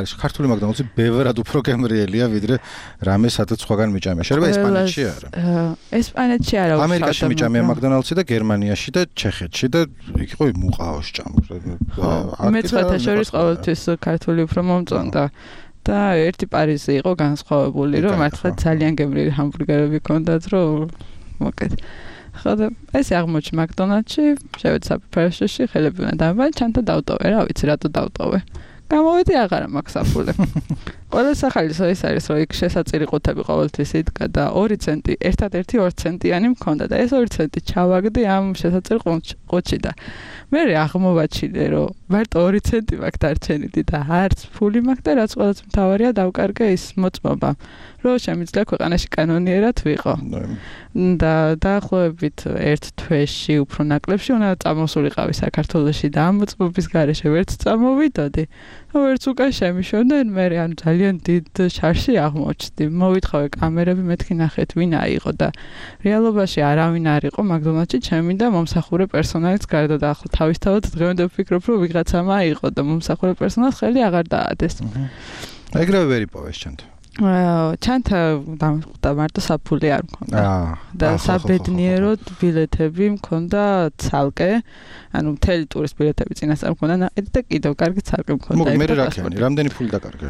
არის ქართული McDonald's-ი ბევრად უფრო გემრიელია ვიდრე რამე სადაც სხვაგან მიჭამია. შეიძლება ესპანეთში არა. ესპანეთში არა. ამერიკაში მიჭამია McDonald's-ი და გერმანიაში და ჩეხეთში და იქ იყო მუყაოს ჭამს. მეცხრეთა შორის ყოველთვის ქართული უფრო მომწონდა. და ერთი პარიზი იყო განსხვავებული, რომ მართლა ძალიან გემრიელი ჰამბურგერები ჰქონდათ, რომ მოკეთ. ხოდა ეს აღმოჩნდა McDonald's-ში, შევედი საფრთხეში, ხელები უნდა დავაბარე, ჩანთა დავტოვე, რა ვიცი, რატო დავტოვე. გამოვედი აღარა მაქვს საფულე. ყველა სახალისო ის არის, რომ იქ შესაწირი ყუთები ყოველთვის იდგა და 2 ცენტი, ერთადერთი 2 ცენტიანი მქონდა და ეს 2 ცენტი ჩავაგდი ამ შესაწირი ყუთში და მე აღმოვაჩინე, რომ მარტო 2 ცენტი მაქვს დარჩენილი და არც ფული მაქვს და რაც ყველაზე მთავარია დავკარგე ის მოწმობა, რომ შემიძლია ქვეყანაში კანონიერად ვიყო. და დაახლოებით 1 თვეში უფრო ნაკლებში უნდა წამოსულიყავი საქართველოში და ამ მოწმობის გარეშე ვერც წამოვიდოდი. ვერც უკან შემიშონდნენ, მე ანუ ძალიან დიდ შარში აღმოჩნდი. მოვითხოვე კამერები, მეთქი ნახეთ ვინ აიყო და რეალობაში არავინ არ იყო McDonald's-ში ჩემი და მომსახურე პერსონალის გარდა და ახლა თავისთავად დღევანდელ ვფიქრობ, რომ ვიღაცამ აიყო და მომსახურე პერსონალს ხელი აღარ დაადეს. ეგრევე ვერ იპოვეს ჩანთა. ჩანთა დამხვდა მარტო საფული არ მქონდა. და საბედნიეროდ ბილეთები მქონდა ცალკე, ანუ მთელი ტურის ბილეთები წინასწარ მქონდა ნაყიდი და კიდევ კარგი ცალკე მქონდა. მე რაკიანი, რამდენი ფული დაკარგე?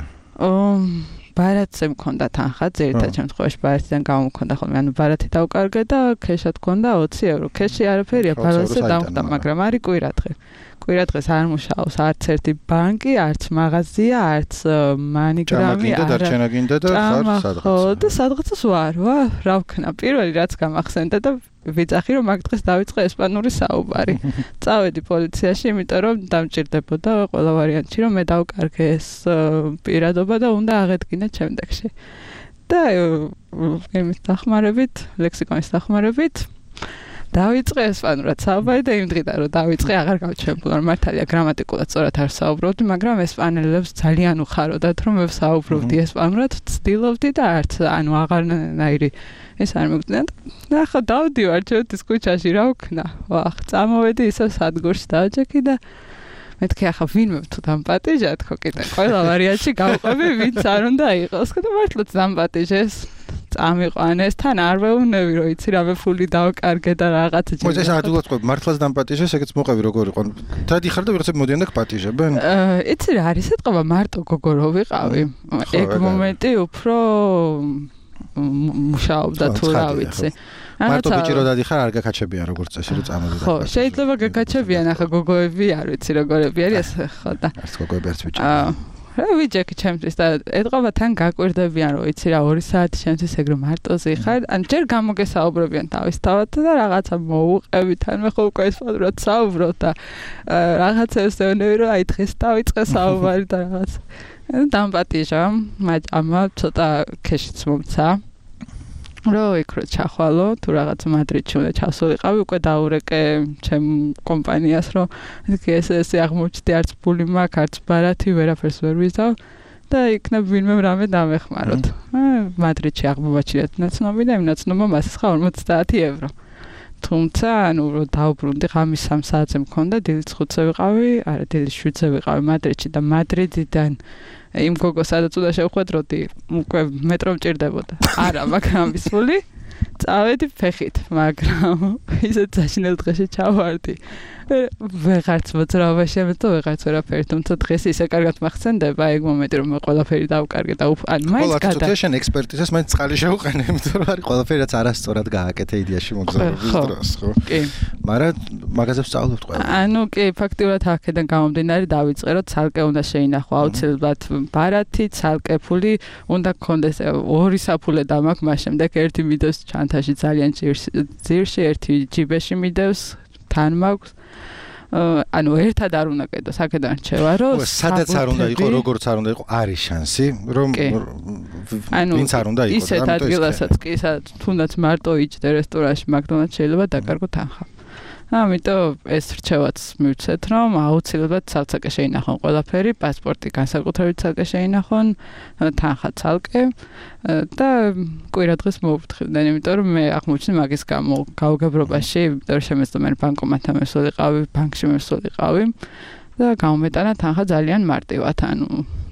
ბარათზე მქონდა თანხა, ძირითად შემთხვევაში ბარათიდან გამომქონდა ხოლმე, ანუ ბარათი დავკარგე და ქეშად მქონდა 20 евро. ქეში არაფერია, ბარათზე დამხვდა, მაგრამ არის კვირადღე. კვირადღეს არ მუშაობს არც ერთი ბანკი, არც მაღაზია, არც მანიგრამი, არა. დარჩენა გინდა და ხარ სადღაც. ხო, და სადღაც ვარ, რა ვქნა. პირველი რაც გამახსენდა და ვიძახი რომ მაგ დღეს დავიწყე ესპანური საუბარი. წავედი პოლიციაში, იმიტომ რომ დამჭირდებოდა ყველა ვარიანტში რომ მე დავკარგე ეს პირადობა და უნდა აღედგინე შემდეგში. და იმის დახმარებით, ლექსიკონის დახმარებით დავიწყე ესპანურად საუბარი და იმ დღიდან რომ დავიწყე აღარ გავჩვენებულა რომ მართალია გრამატიკულად სწორად არ საუბრობდი, მაგრამ ესპანელებს ძალიან უხაროდათ რომ მე საუბრობდი ესპანურად, ვცდილობდი და არც ანუ აღარნაირი ეს არ მოგწონდა. და ახლა დავდივარ ჩვენთვის ქუჩაში რა ვქნა. ვახ, წამოვედი ისევ სადგურში დავჭექი და მეთქი ახლა ვინმე თუ დამპატიჟა თქო კიდე ყველა ვარიანტში გავყვები ვინც არ უნდა იყოს და მართლაც დამპატიჟეს. წამიყვანეს თან არ ვეუბნები რომ იცი რამე ფული დავკარგე და რაღაცა ჯერ. ეს ადვილად ყვები მართლაც დამპატიჟეს, ეგეც მოყევი როგორ იყო. დადი ხარ და ვიღაცები მოდიან და გპატიჟებენ. იცი რა არის ეთყობა მარტო გოგო რო ვიყავი. ეგ მომენტი უფრო მუშაობდა თუ რა ვიცი. მარტო ბიჭი რო დადი ხარ არ გაკაჩებიან როგორც წესი რომ წამოვიდა. ხო, შეიძლება გაკაჩებიან ახლა გოგოები არ ვიცი როგორები არის ხო და. არც გოგოები არც ბიჭები. რა ვიჯექი ჩემთვის და ეთყობა თან გაკვირდებიან რომ იცი რა 2 საათი ჩემთვის ეგ რომ მარტოზე ხარ ან ჯერ გამოგესაუბრებიან თავისთავად და რაღაცა მოუყევი თან მე ხო უკვე ესპანურად საუბრობ და რაღაცებს ეუბნები რომ აი დღეს დავიწყე საუბარი და რაღაც დამპატიჟა მაგრამ ცოტა ქეშიც მომცა რომ იქ რო ჩახვალო თუ რაღაც მადრიდში უნდა ჩასულიყავი უკვე დაურეკე ჩემ კომპანიას რომ ეს აღმოჩნდი არც ფული მაქვს არც ბარათი ვერაფერს ვერ ვიზავ და იქნებ ვინმე რამე დამეხმაროთ. მადრიდში აღმოვაჩინეთ ნაცნობი და იმ ნაცნობამ 150 евро. თუმცა ანუ რომ დავბრუნდი ღამის 3 საათზე მქონდა დილის 5-ზე ვიყავი, არა დილის 7-ზე ვიყავი მადრიდში და მადრიდიდან იმ გოგოს სადაც უნდა შევხვედროდი უკვე მეტრო მჭირდებოდა. არა, მაგრამ ის ფული წავედი ფეხით, მაგრამ ისეთ საშინელ დღეში ჩავარდი. ვეღარც მოძრაობა შემეწო, ვეღარც ვერაფერი, თუმცა დღეს ისე კარგად მახსენდება ეგ მომენტი რომ მე ყველაფერი დავკარგე და ან მაინც გადა. ყველა ცოტა ექსპერტიზას მაინც წყალი შევყენე, იმიტომ რომ არის ყველაფერი რაც არასწორად გააკეთე იდეაში მოგზაურობის დროს, ხო? კი. მაგრამ მაგაზებს სწავლობთ ყველა. ანუ კი, ფაქტიურად აქედან გამომდინარე დავიწყე რომ ცალკე უნდა შეინახო აუცილებლად ბარათი, ცალკე ფული უნდა გქონდეს 2 საფულე და მაქვს მას შემდეგ ერთი მიდევს ჩანთაში ძალიან ძირში, ერთი ჯიბეში მიდევს, თან მაქვს ანუ ერთად არ უნდა კეთოს, აქედან რჩევა რომ სადაც არ უნდა იყო, როგორც არ უნდა იყო, არის შანსი რომ ვინც არ უნდა იყოს. ისეთ ადგილასაც კი, სადაც თუნდაც მარტო იჯდე რესტორანში McDonald's შეიძლება დაკარგო თანხა. ამიტომ ეს რჩევაც მივცეთ რომ აუცილებლად ცალკე შეინახონ ყველაფერი, პასპორტი განსაკუთრებით ცალკე შეინახონ, თანხა ცალკე და კვირადღეს მოუფრთხილდნენ, იმიტომ რომ მე აღმოჩნდი მაგის გამო გაუგებრობაში, იმიტომ რომ შემეძლო მე ბანკომატთან მესულიყავი, ბანკში მესულიყავი და გამომეტანა თანხა ძალიან მარტივად, ანუ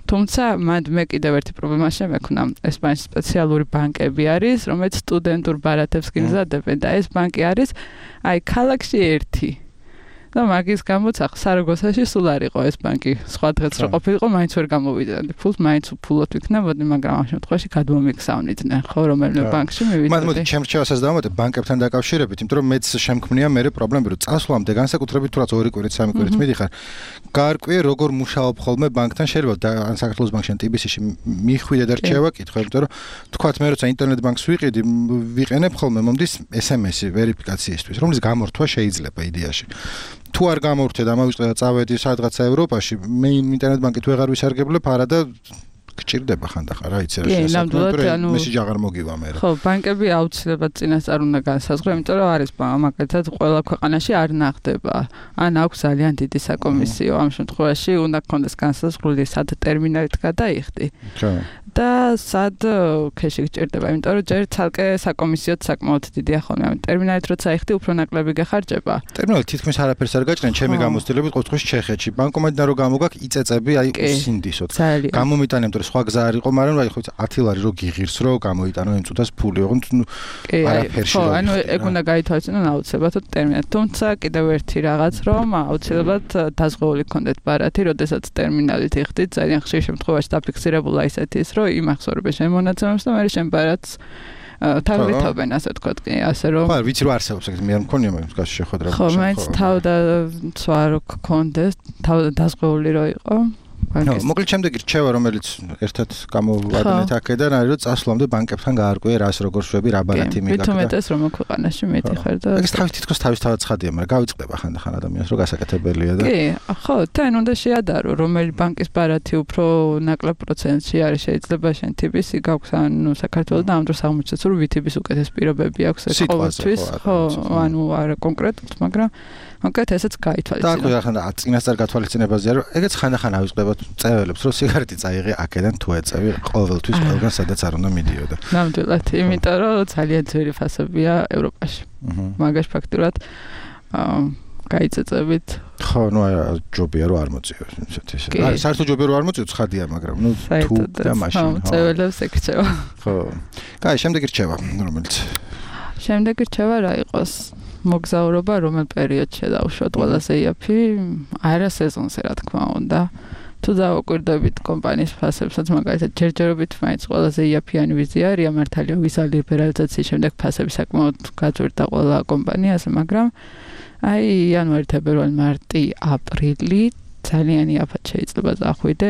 თუმცა მე კიდევ ერთი პრობლემა შემექნა. ესპანეთის სპეციალური ბანკები არის, რომელიც სტუდენტურ ბარათებს გიზადებენ და ეს ბანკი არის აი ქალაქში ერთი. და მაგის გამოც სარაგოსაში სულ არ იყო ეს ბანკი. სხვა დღეც რო ყოფილიყო, მაინც ვერ გამოვიდოდი. ფულს მაინც უფულოდ ვიქნებოდი, მაგრამ ამ შემთხვევაში გადმომიგზავნიდნენ, ხო, რომელიმე ბანკში მივიდოდი. მოდი, ჩემ რჩევასაც დავამატებ ბანკებთან დაკავშირებით, იმიტომ რომ მეც შემქმნია მე პრობლემები, რომ წასვლამდე განსაკუთრებით თუ რაც 2 კვირით, 3 კვირით მიდიხარ, გარკვე როგორ მუშაობ ხოლმე ბანკთან შეიძლება და ან საქართველოს ბანკში ან TBC-ში მიხვიდე და რჩევა კითხვა, იმიტომ რომ თქვათ მე როცა ინტერნეტ ბანკს ვიყენებ ხოლმე მომდის SMS-ი ვერიფიკაციისთვის, რომლის გამორთვა შეიძლება იდეაში. თუ არ გამორთე და მოვიწყე და წავედი სადღაცა ევროპაში, მე ინტერნეტ ბანკით ვეღარ ვისარგებლებ, არადა გჭირდება ხანდახან, რა იცი რა შესაძლოა. მესიჯი აღარ მოგივა მე. ხო, ბანკები აუცილებლად წინასწარ უნდა განსაზღვრო, იმიტომ რომ არის მაგალითად ყველა ქვეყანაში არ ნახდება. ან აქვს ძალიან დიდი საკომისიო, ამ შემთხვევაში უნდა გქონდეს განსაზღვრული სად ტერმინალით გადაიხდი. ხო. და სად ქეში გჭირდება, იმიტომ რომ ჯერ ცალკე საკომისიოც საკმაოდ დიდია ხოლმე. ამ ტერმინალით როცა იხდი, უფრო ნაკლები გეხარჯება. ტერმინალით თითქმის არაფერს არ გაჭრენ, ჩემი გამოცდილებით ყოველთვის ჩეხეთში. ბანკომატიდან რო გამოგაქ, იწეწები, აი სინდისოთ. გამომიტანე, იმიტომ რომ სხვა გზა არ იყო, მაგრამ აი ხო 10 ლარი რო გიღირს, რო გამოიტანო იმ წუთას ფული, ოღონდ არაფერში. ხო, ანუ ეგ უნდა გაითვალისწინო აუცილებლად ტერმინალით. თუმცა კიდევ ერთი რაღაც, რომ აუცილებლად დაზღვეული გქონდეთ ბარათი, როდესაც ტერმინალით იხდით, ძალიან ხშირ შემთხვევაში დაფიქსირებულა ისეთი ის, რომ იმახსოვრებს შემონაცემებს და მე შენ ბარათს თავვითავენ, ასე ვთქვათ, კი, ასე რომ ხო, ვიცი რომ არსებობს ეგ მე არ მქონია მაგის გასში შეხვედრა. ხო, მაინც თავდაცვა რო გქონდეს, დაზღვეული რო იყო. მოკლედ შემდეგი რჩევა, რომელიც ერთად გამოვადნეთ აქედან, არის რომ წასვლამდე ბანკებთან გაარკვიე რას როგორ შვები, რა ბარათი მიგაკდა. თუმეტეს რომ ქვეყანაში მიდიხარ და ეგ თითქოს თავისთავად ცხადია, მაგრამ გავიწყდება ხანდახან ადამიანს რომ გასაკეთებელია და კი, ხო, თან უნდა შეადარო, რომელი ბანკის ბარათი უფრო ნაკლებ პროცენტში არის, შეიძლება შენ TBC გაქვს, ანუ საქართველოს და ამ დროს აღმოჩნდეს რომ VTB-ს უკეთეს პირობები აქვს ეს ყოველთვის, ხო, ანუ არა კონკრეტულად, მაგრამ მოკლედ ესეც გაითვალისწინო. და ახლა წინასწარ გათვალისწინებაზეა რომ ეგეც ხანდახან ავიწყდება წეველებს რომ სიგარეტი წაიღე აქედან თუ ეწევი ყოველთვის ყველგან სადაც არ უნდა მიდიოდა. ნამდვილად, იმიტომ რომ ძალიან ძვირი ფასებია ევროპაში. მაგаш ფაქტურად გაიწეწებით. ხო, ნუ ჯობია რომ არ მოწიოს ისეთი. აი, საერთოდ ჯობია რომ არ მოწიოს, ცხადია, მაგრამ ნუ თუ და მაშინ. ხო, წეველებს ეკრჩევა. ხო. კაი, შემდეგი რჩევა, რომელიც შემდეგი რჩევა რა იყოს? მოგზაურობა რომელ პერიოდში დავუშვათ ყველაზე იაფი? არა სეზონზე, რა თქმა უნდა. თუ დავაკვირდებით კომპანიის ფასებსაც, მაგალითად, ჯერჯერობით მაინც ყველაზე იაფიანი ვიზა არის, მართალია ვიზა ლიბერალიზაციის შემდეგ ფასები საკმაოდ გაძვირდა ყველა კომპანიაზე, მაგრამ აი იანვარი, თებერვალი, მარტი, აპრილი ძალიან იაფად შეიძლება დახვიდე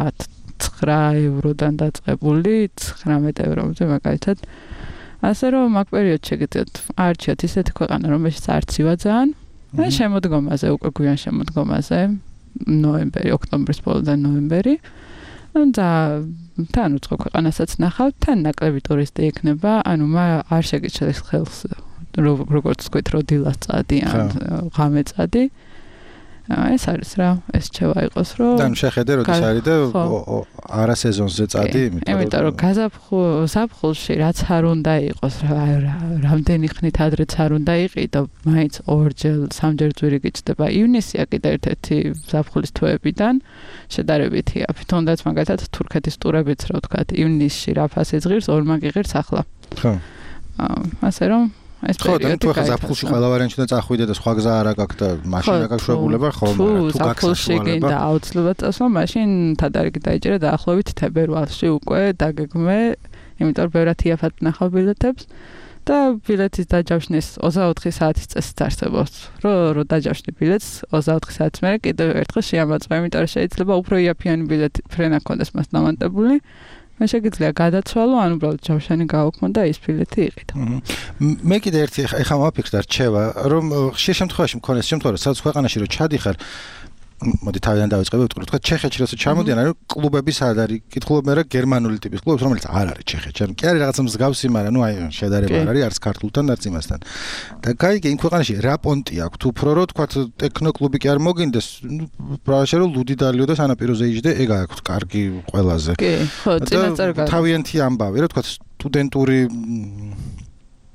9 ევროდან დაწყებული 19 ევროზე მაგალითად. ასე რომ მაგ პერიოდში შეგიძლიათ არჩიოთ ისეთი ქვეყანა, რომელშიც არც ივა ძალიან, და შემოდგომაზე, უკვე გვიან შემოდგომაზე, ნოემბერი, ოქტომბრის ბოლოდან ნოემბერი. და თან უცხო ქვეყანასაც ნახავთ, თან ნაკლები ტურისტი იქნება, ანუ არ შეგეჩერეს ხელს, როგორც თქვით, რომ დილას წადი ან ღამე წადი. ეს არის რა, ეს რჩევა იყოს, რომ და შეხედე როდის არის და არა სეზონზე წადი, იმიტომ რომ გაზაფხულში რაც არ უნდა იყოს, რამდენი ხნით ადრეც არ უნდა იყიდო, მაინც 2-3 ძვირი გიჩნდება. ივნისია კიდე ერთ-ერთი ზაფხულის თვეებიდან შედარებით იაფი. თუნდაც მაგალითად თურქეთის ტურებიც რა ვთქვათ, ივნისში რა ფასი ღირს, ორმაგ იღირს ახლა. ხო. ასე რომ ეს პერიოდი თუ ახლა ზაფხულში ყველა ვარიანტი და წახვიდე და სხვა გზა არა გაქვს და მაშინა გაშვებულება ხო, მაგრამ თუ გაქცეულება და აუცილებლად წასვლა, მაშინ თადარიგი დაიჭერა დაახლოებით თებერვალში უკვე დაგეგმე, იმიტომ რომ ბევრად იაფად ნახავ ბილეთებს და ბილეთის დაჯავშნის 24 საათის წესით არსებობს. რომ დაჯავშნი ბილეთს 24 საათის მერე კიდევ ერთხელ შეამოწმე, იმიტომ რომ შეიძლება უფრო იაფიანი ბილეთი ფრენა ქონდეს მას დამანტებული. მე შეგიძლია გადაცვალო, ან უბრალოდ ჯავშანი გავაქვმო და ის ბილეთი იყიდო. მე კიდე ერთი ეხა მოვაფიქრდა რჩევა, რომ ხშირ შემთხვევაში მქონდეს შემთხვევა, სადაც ქვეყანაში რო ჩადიხარ, მოდი თავიდან დავიწყებ, ვთქვათ, ჩეხეთში როცა ჩამოდიან, არის კლუბები სად არის? კითხულობ მე რა გერმანული ტიპის კლუბებს, რომელიც არ არის ჩეხეთში. კი არის რაღაცა მსგავსი, მაგრამ ნუ აი შედარება არ არის არც ქართულთან, არც იმასთან. და გაიგე იმ ქვეყანაში რა პონტი აქვს, თუ უფრო რო ვთქვათ, ტექნო კლუბი კი არ მოგინდეს, ნუ პროვაშე რო ლუდი დალიო და სანაპიროზე იჯდე, ეგ აქვს კარგი ყველაზე. კი, ხო, წინასწარ თავიანთი ამბავი, რა ვთქვათ, სტუდენტური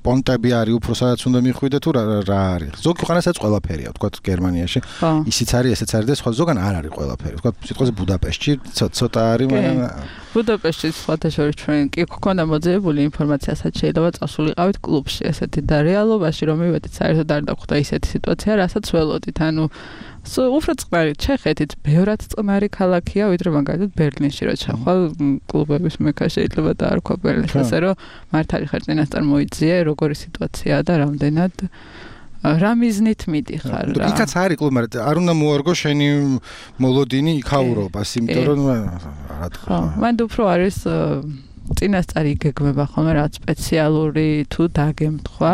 პონტები არის უფრო სადაც უნდა მიხვიდე თუ რა არის. ზოგი ხანასაც ყველაფერია, თქვა გერმანიაში. ისიც არის, ესეც არის და სხვა ზოგან არ არის ყველაფერი. თქვა სიტყვაზე ბუდაპეშტში ცოტა არის, მაგრამ ბუდაპეშტში სხვათა შორის ჩვენ კი გვქონდა მოძიებული ინფორმაციასაც შეიძლება წასულიყავით კლუბში ესეთი და რეალობაში რომ მივედით საერთოდ არ დაგვხვდა ისეთი სიტუაცია, რასაც ველოდით. ანუ უფრო წყნარი ჩეხეთით ბევრად წყნარი ქალაქია ვიდრე მაგალითად ბერლინში რა ჩახვალ კლუბების მექა შეიძლება და არ ვქვა ბერლინს ასე რომ მართალი ხარ წინასწარ მოიძიე როგორი სიტუაციაა და რამდენად რა მიზნით მიდიხარ რა იქაც არის კლუბი მაგრამ არ უნდა მოარგო შენი მოლოდინი იქაურობას იმიტომ რომ რა თქმა უნდა მანდ უფრო არის წინასწარ იგეგმება ხოლმე რა სპეციალური თუ დაგემთხვა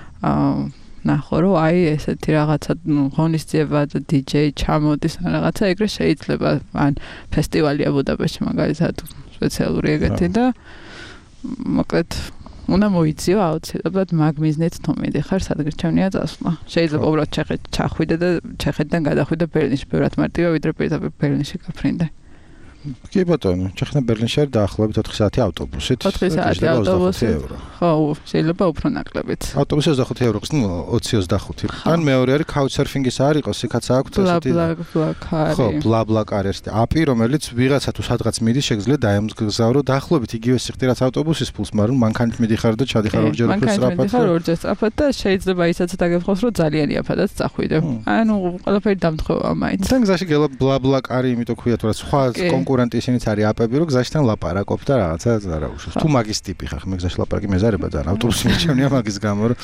ნახო რომ აი ესეთი რაღაცა ღონისძიება და DJ ჩამოდის ან რაღაცა ეგრე შეიძლება ან ფესტივალია ბუდაპეშტში მაგალითად სპეციალური ეგეთი და მოკლედ უნდა მოიწიო აუცილებლად მაგ მიზნით თუ მიდიხარ სადგურჩევნია წასვლა შეიძლება უბრალოდ ჩეხეთში ჩახვიდე და ჩეხეთიდან გადახვიდე ბერლინში ბევრად მარტივია ვიდრე პირდაპირ ბერლინში გაფრინდე კი ბატონო, ჩეხეთიდან ბერლინში არის დაახლოებით 4 საათი ავტობუსით. 4 საათი ავტობუსით. ხო, შეიძლება უფრო ნაკლებიც. ავტობუსი 25 ევროს, ნუ 20-25. ან მეორე არის couchsurfing-ის არ იყოს, იქაც აქვს ესეთი. ბლაბლაკარი. ხო, ბლაბლაკარი არის აპი, რომელიც ვიღაცა თუ სადღაც მიდის, შეგიძლია დაემგზავრო დაახლოებით იგივე სიხდი რაც ავტობუსის ფულს, მაგრამ მანქანით მიდიხარ და ჩადიხარ ორჯერ უფრო სწრაფად. მანქანით მიდიხარ ორჯერ სწრაფად და შეიძლება ისაც დაგეფხოს, რომ ძალიან იაფადაც წახვიდე. ანუ ყველაფერი დამთხოვა მაინც. თან გზაში გელა ბლაბლაკარი, იმიტომ ქვია თუ რა სხვა კონკურენტი ისინიც არის აპები, რომ გზაშთან ლაპარაკობ და რაღაცა არა უშავს. თუ მაგის ტიპი ხარ, მე გზაში ლაპარაკი მეზარება და ავტობუსი მიჩვენია მაგის გამო, რომ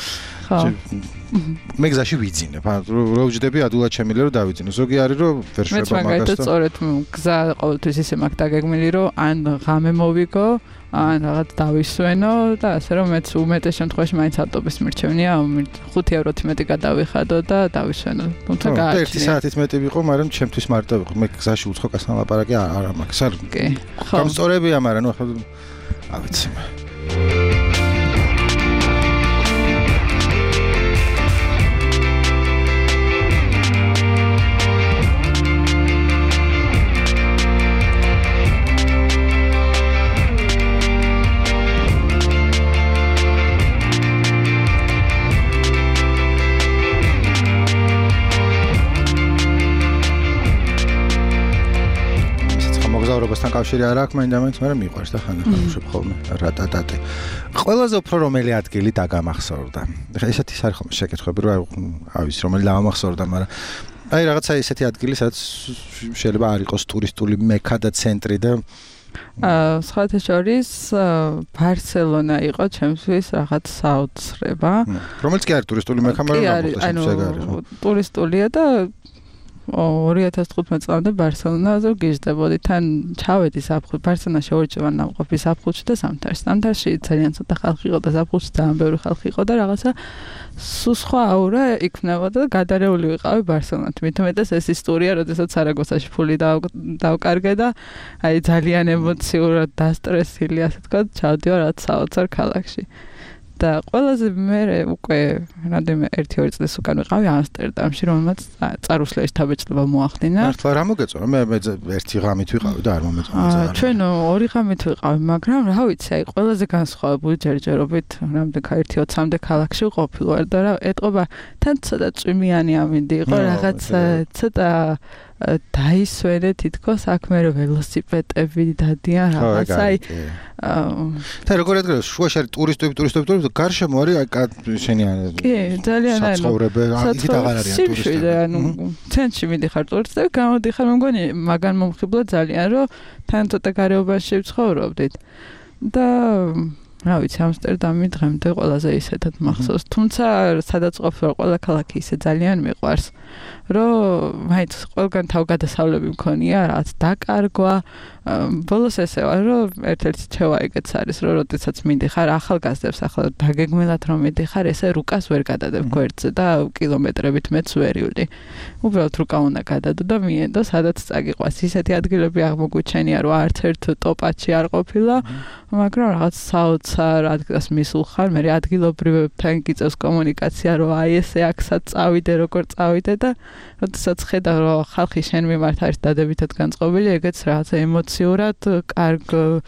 მე გზაში ვიძინებ. რო ვჯდები ადულად შემიძლია რომ დავიძინო. ზოგი არის რომ ვერ შვება მაგას და მე მაგალითად სწორედ გზა ყოველთვის ისე მაქვს დაგეგმილი, რომ ან ღამე მოვიგო, ან რაღაც დავისვენო და ასე რომ მეც უმეტეს შემთხვევაში მაინც ავტობუსი მირჩევნია 5 ევროთი მეტი გადავიხადო და დავისვენო. თუმცა გააჩნია 1 საათით მეტი ვიყო, მაგრამ ჩემთვის მარტო ვიყო. მე გზაში უცხო კაცთან ლაპარაკი არ მაქვს. კი. ხო. გამსწორებია, მაგრამ ნუ ახლა ავიცი. მოგზაურობასთან კავშირი არ აქვს მაინდა-მაინც, მაგრამ მიყვარს და ხან ხარ ხოლმე რატატატე. ყველაზე უფრო რომელი ადგილი დაგამახსოვრდა? ეხლა ესეთი არის ხოლმე შეკითხვები, რომ ავის რომელი დავამახსოვრდა, მაგრამ აი რაღაცა ესეთი ადგილი, სადაც შეიძლება არ იყოს ტურისტული მექა და ცენტრი და სხვათა შორის ბარსელონა იყო ჩემთვის რაღაც საოცრება. რომელიც კი არის ტურისტული მექა, მაგრამ ანუ ტურისტულია და 2015 წლამდე ბარსელონაზე გიждდებოდი. თან ჩავედი საფხუში, ბარსელონაში ორჯერ ვარ ნამყოფი საფხუში და სამთარში. სამთარში ძალიან ცოტა ხალხი იყო და საფხუში ძალიან ბევრი ხალხი იყო და რაღაცა სხვა აურა იქნებოდა და გადარეული ვიყავი ბარსელონაში. მithumetes ეს ისტორია, როდესაც სარაგოსაში ფული დავკარგე და აი ძალიან ემოციურად დასტრესილი, ასე თქვა, ჩავდივარ რაღაც საოცარ ქალაქში. და ყველაზე მე უკვე რამდენიმე 1-2 წლის უკან ვიყავი ამსტერდამში, რომელმაც წარუსლეის თაბეჭდება მოახდინა. მართლა რა მოგეწონა? მე ერთი ღამით ვიყავი და არ მომეწონა. ჩვენ 2 ღამით ვიყავი, მაგრამ რა ვიცი, აი ყველაზე განსხვავებული ჯერჯერობით რამდენ 1-20-მდე ქალაქში ყოფილვარ და რა ეტყობა თან ცოტა წვიმიანი ამინდი იყო, რაღაც ცოტა დაისვენე თითქოს საქმე რომ ველოსიპედები დადიან რაღაც აი და როგორ ადგილას შუაში არის ტურისტები და გარშემო არის აი შენი კი ძალიან აი იქით აღარ არიან ტურისტები ანუ ცენტრში მიდიხარ ტურისტები გამოდიხარ მე მგონი მაგან მომხიბლა ძალიან რომ თან ცოტა გარეობაში ვცხოვრობდით და რა ვიცი ამსტერდამი დღემდე ყველაზე ისეთად მახსოვს თუმცა სადაც ყოფილვარ ყველა ქალაქი ისე ძალიან მიყვარს რომ მაინც ყველგან თავგადასავლები მქონია რაც დაკარგვა ბოლოს ესე ვარ რომ ერთ-ერთი ჩევა ეგეც არის რომ როდესაც მიდიხარ ახალგაზრდებს ახლა დაგეგმილად რომ მიდიხარ ესე რუკას ვერ გადადებ გვერდზე და კილომეტრებით მეც ვერივლი უბრალოდ რუკა უნდა გადადო და მიენდო სადაც წაგიყვას ისეთი ადგილები აღმოგვიჩენია რომ არც ერთ ტოპატში არ ყოფილა მაგრამ რაღაც საოცარ ადგილას მისულ ხარ მე ადგილობრივებთან გიწევს კომუნიკაცია რომ აი ესე აქსაც წავიდე როგორ წავიდე და როდესაც ხედავ რომ ხალხი შენ მიმართ არის დადებითად განწყობილი ეგეც რაღაცა ემოციურად კარგ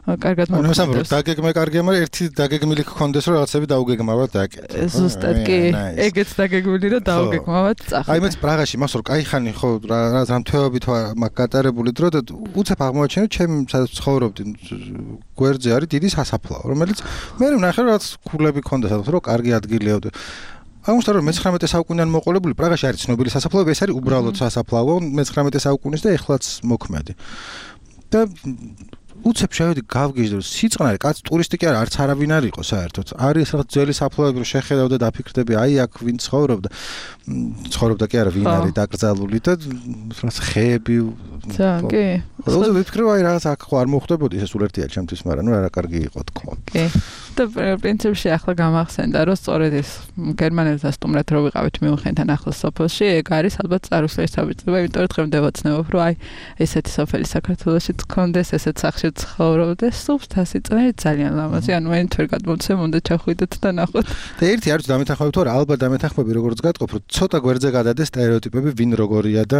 კარგად მოგვიწევს. დაგეგმე კარგია, მაგრამ ერთი დაგეგმილი გქონდეს, რომ რაღაცები დაუგეგმავად დაკეთე. ზუსტად კი, ეგეც დაგეგმილი რომ დაუგეგმავად წახდა. აი მეც პრაღაში მას რომ кайხანი ხო რა თვეობით მაგ გატარებული დრო და უცებ აღმოაჩინე ჩემი ცხოვრობდი გვერდზე არის დიდი სასაფლაო, რომელიც მე ვნახე რომ რაღაც ქულები ქონდა სადღაც რომ კარგი ადგილია და აღმოჩნდა რომ მე-19 საუკუნიდან მოყოლებული პრაღაში არის ცნობილი სასაფლაო, ეს არის უბრალოდ სასაფლაო მე-19 საუკუნის და ეხლაც მოქმედი. და უცებ შევედი გავგიჟდი რომ სიწყნარი კაც ტურისტი კი არც არავინ არ იყო საერთოდ. არის რაღაც ძველი საფლავები რომ შეხედავ და დაფიქრდები, აი აქ ვინ ცხოვრობდა კი არა ვინ არის დაკრძალული და რაღაც ხეები კი. როცა ვიფიქრე აი რაღაც აქ ხო არ მოხდებოდი ეს სულ ერთია ჩემთვის, მაგრამ ნუ რა კარგი იყო თქო. კი. და პრინციპში ახლა გამახსენდა რომ სწორედ ეს გერმანელთა სტუმრად რო ვიყავით მიუნხენთან ახლოს სოფელში, ეგ არის ალბათ წარუსლის საბჭოება, იმიტომ რომ დღემდე ვაცნებობ რომ აი ესეთი სოფელი საქართველოშიც გქონდეს, ესეთ სახში ცხოვრობდეს, სულს იწნევ ძალიან ლამაზი, ანუ მე თვერ გადმოცემ უნდა ჩახვიდეთ და ნახოთ. და ერთი არის დამეთანხმები თუ არა, ალბათ დამეთანხმები როგორც გატყობ, რომ ცოტა გვერდზე გადადეს სტერეოტიპები ვინ როგორია და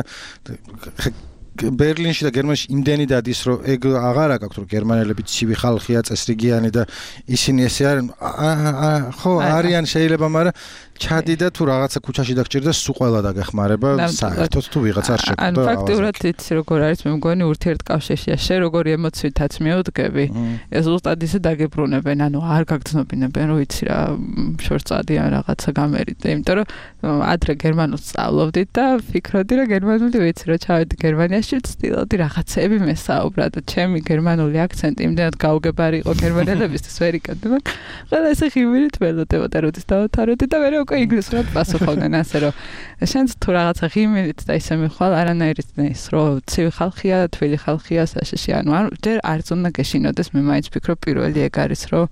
ბერლინში და გერმანიაში იმდენი დადის რომ ეგ აღარ აქვს რომ გერმანელები ცივი ხალხია, წესრიგიანი და ისინი ესე არიან ხო არიან შეიძლება, მაგრამ ჩადი და თუ რაღაცა ქუჩაში დაგჭირდა სულ ყველა დაგეხმარება საერთოდ თუ ვიღაც არ შეკვდა. ანუ ფაქტიურად იცი როგორ არის, მე მგონი ურთიერთკავშირშია, შე როგორი ემოციითაც მიუდგები, ეს ზუსტად ისე დაგებრუნებენ, ანუ არ გაგრძნობინებენ, რომ იცი რა შორწადიან რაღაცა გამერიდე, იმიტომ რომ ადრე გერმანულს სწავლობდით და ფიქრობდი რომ გერმანული ვიცი, რომ ჩავედი გერმანიაში ვცდილობდი რაღაცები მესაუბრა და ჩემი გერმანული აქცენტი იმდენად გაუგებარი იყო გერმანელებისთვის ვერ იკეთებ, ყველა ესე ხიმირით ველოდებოდა როდის დავთაროდი და მე უკვე ინგლისურად პასუხობდნენ ასე რომ შენც თუ რაღაცა ღიმილით და ისე მიხვალ არანაირი ის რომ ცივი ხალხია, თბილი ხალხია საშიში, ანუ ჯერ არც უნდა გეშინოდეს, მე მაინც ვფიქრობ პირველი ეგ არის რომ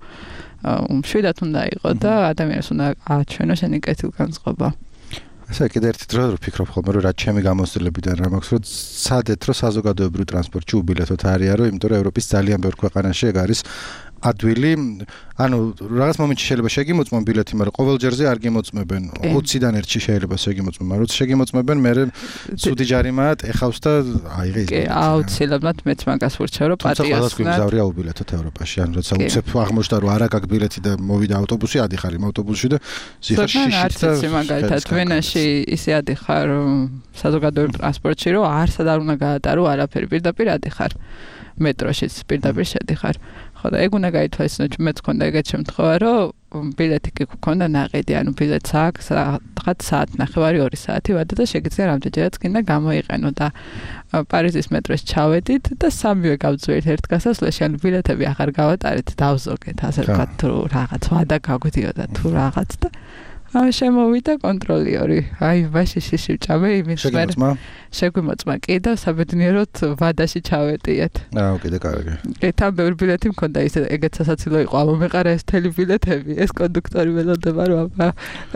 შვიდათ უნდა იყო და ადამიანს უნდა აჩვენო შენი კეთილგანწყობა. ასე კიდე ერთი დრო რო ვფიქრობ ხოლმე რომ რა ჩემი გამოცდილებიდან რა მაქვს რომ სადეთ რომ საზოგადოებრივ ტრანსპორტში უბილეთოთ არიან რომ იმიტომ რომ ევროპის ძალიან ბევრ ქვეყანაში ეგ არის ადვილი, ანუ რაღაც მომენტში შეიძლება შეგიმოწმონ ბილეთი, მაგრამ ყოველ ჯერზე არ გიმოწმებენ. 20-დან ერთში შეიძლება შეგიმოწმონ, მაგრამ როცა შეგიმოწმებენ, მე ცუდი ჯარიმაა ეხავს და აიღე ის. კი, აუცილებლად მეც მაგას ვურჩევ, რომ პატიოსნად. თუმცა ყველას გვიგზავრია უბილეთოთ ევროპაში, ანუ როცა უცებ აღმოჩნდა რომ არ აქვს ბილეთი და მოვიდა ავტობუსი, ადიხარ იმ ავტობუსში და ზიხარ შიშით და მაგალითად ვენაში ისე ადიხარ საზოგადოებრივ ტრანსპორტში, რომ არსად არ უნდა გაატარო არაფერი, პირდაპირ ადიხარ. მეტროშიც პირდაპირ შედიხარ. ხო და ეგ უნდა გაითვალისწინო, მეც მქონდა ეგეთ შემთხვევა, რომ ბილეთი კი გქონდა ნაყიდი, ანუ ბილეთს აქვს რაღაც საათნახევარი 2 საათი ვადა და შეგიძლია რამდენჯერაც კიდე გამოიყენო და პარიზის მეტროში ჩავედით და სამივე გავწვევით ერთ გასასვლელში, ანუ ბილეთები აღარ გავატარეთ, დავზოგეთ, ასე ვთქვათ, თუ რაღაც ვადა გაგვდიოდა თუ რაღაც და შემოვიდა კონტროლიორი. აი, ვაში შიში ვჭამე იმის მერე. შეგვიმოწმა კი და საბედნიეროდ ვადაში ჩავეტიეთ. კიდე კარგი. კი, თან ბევრი ბილეთი მქონდა ისე, ეგეც სასაცილო იყო, ამომეყარა ეს თელი ბილეთები, ეს კონდუქტორი ველოდება რომ და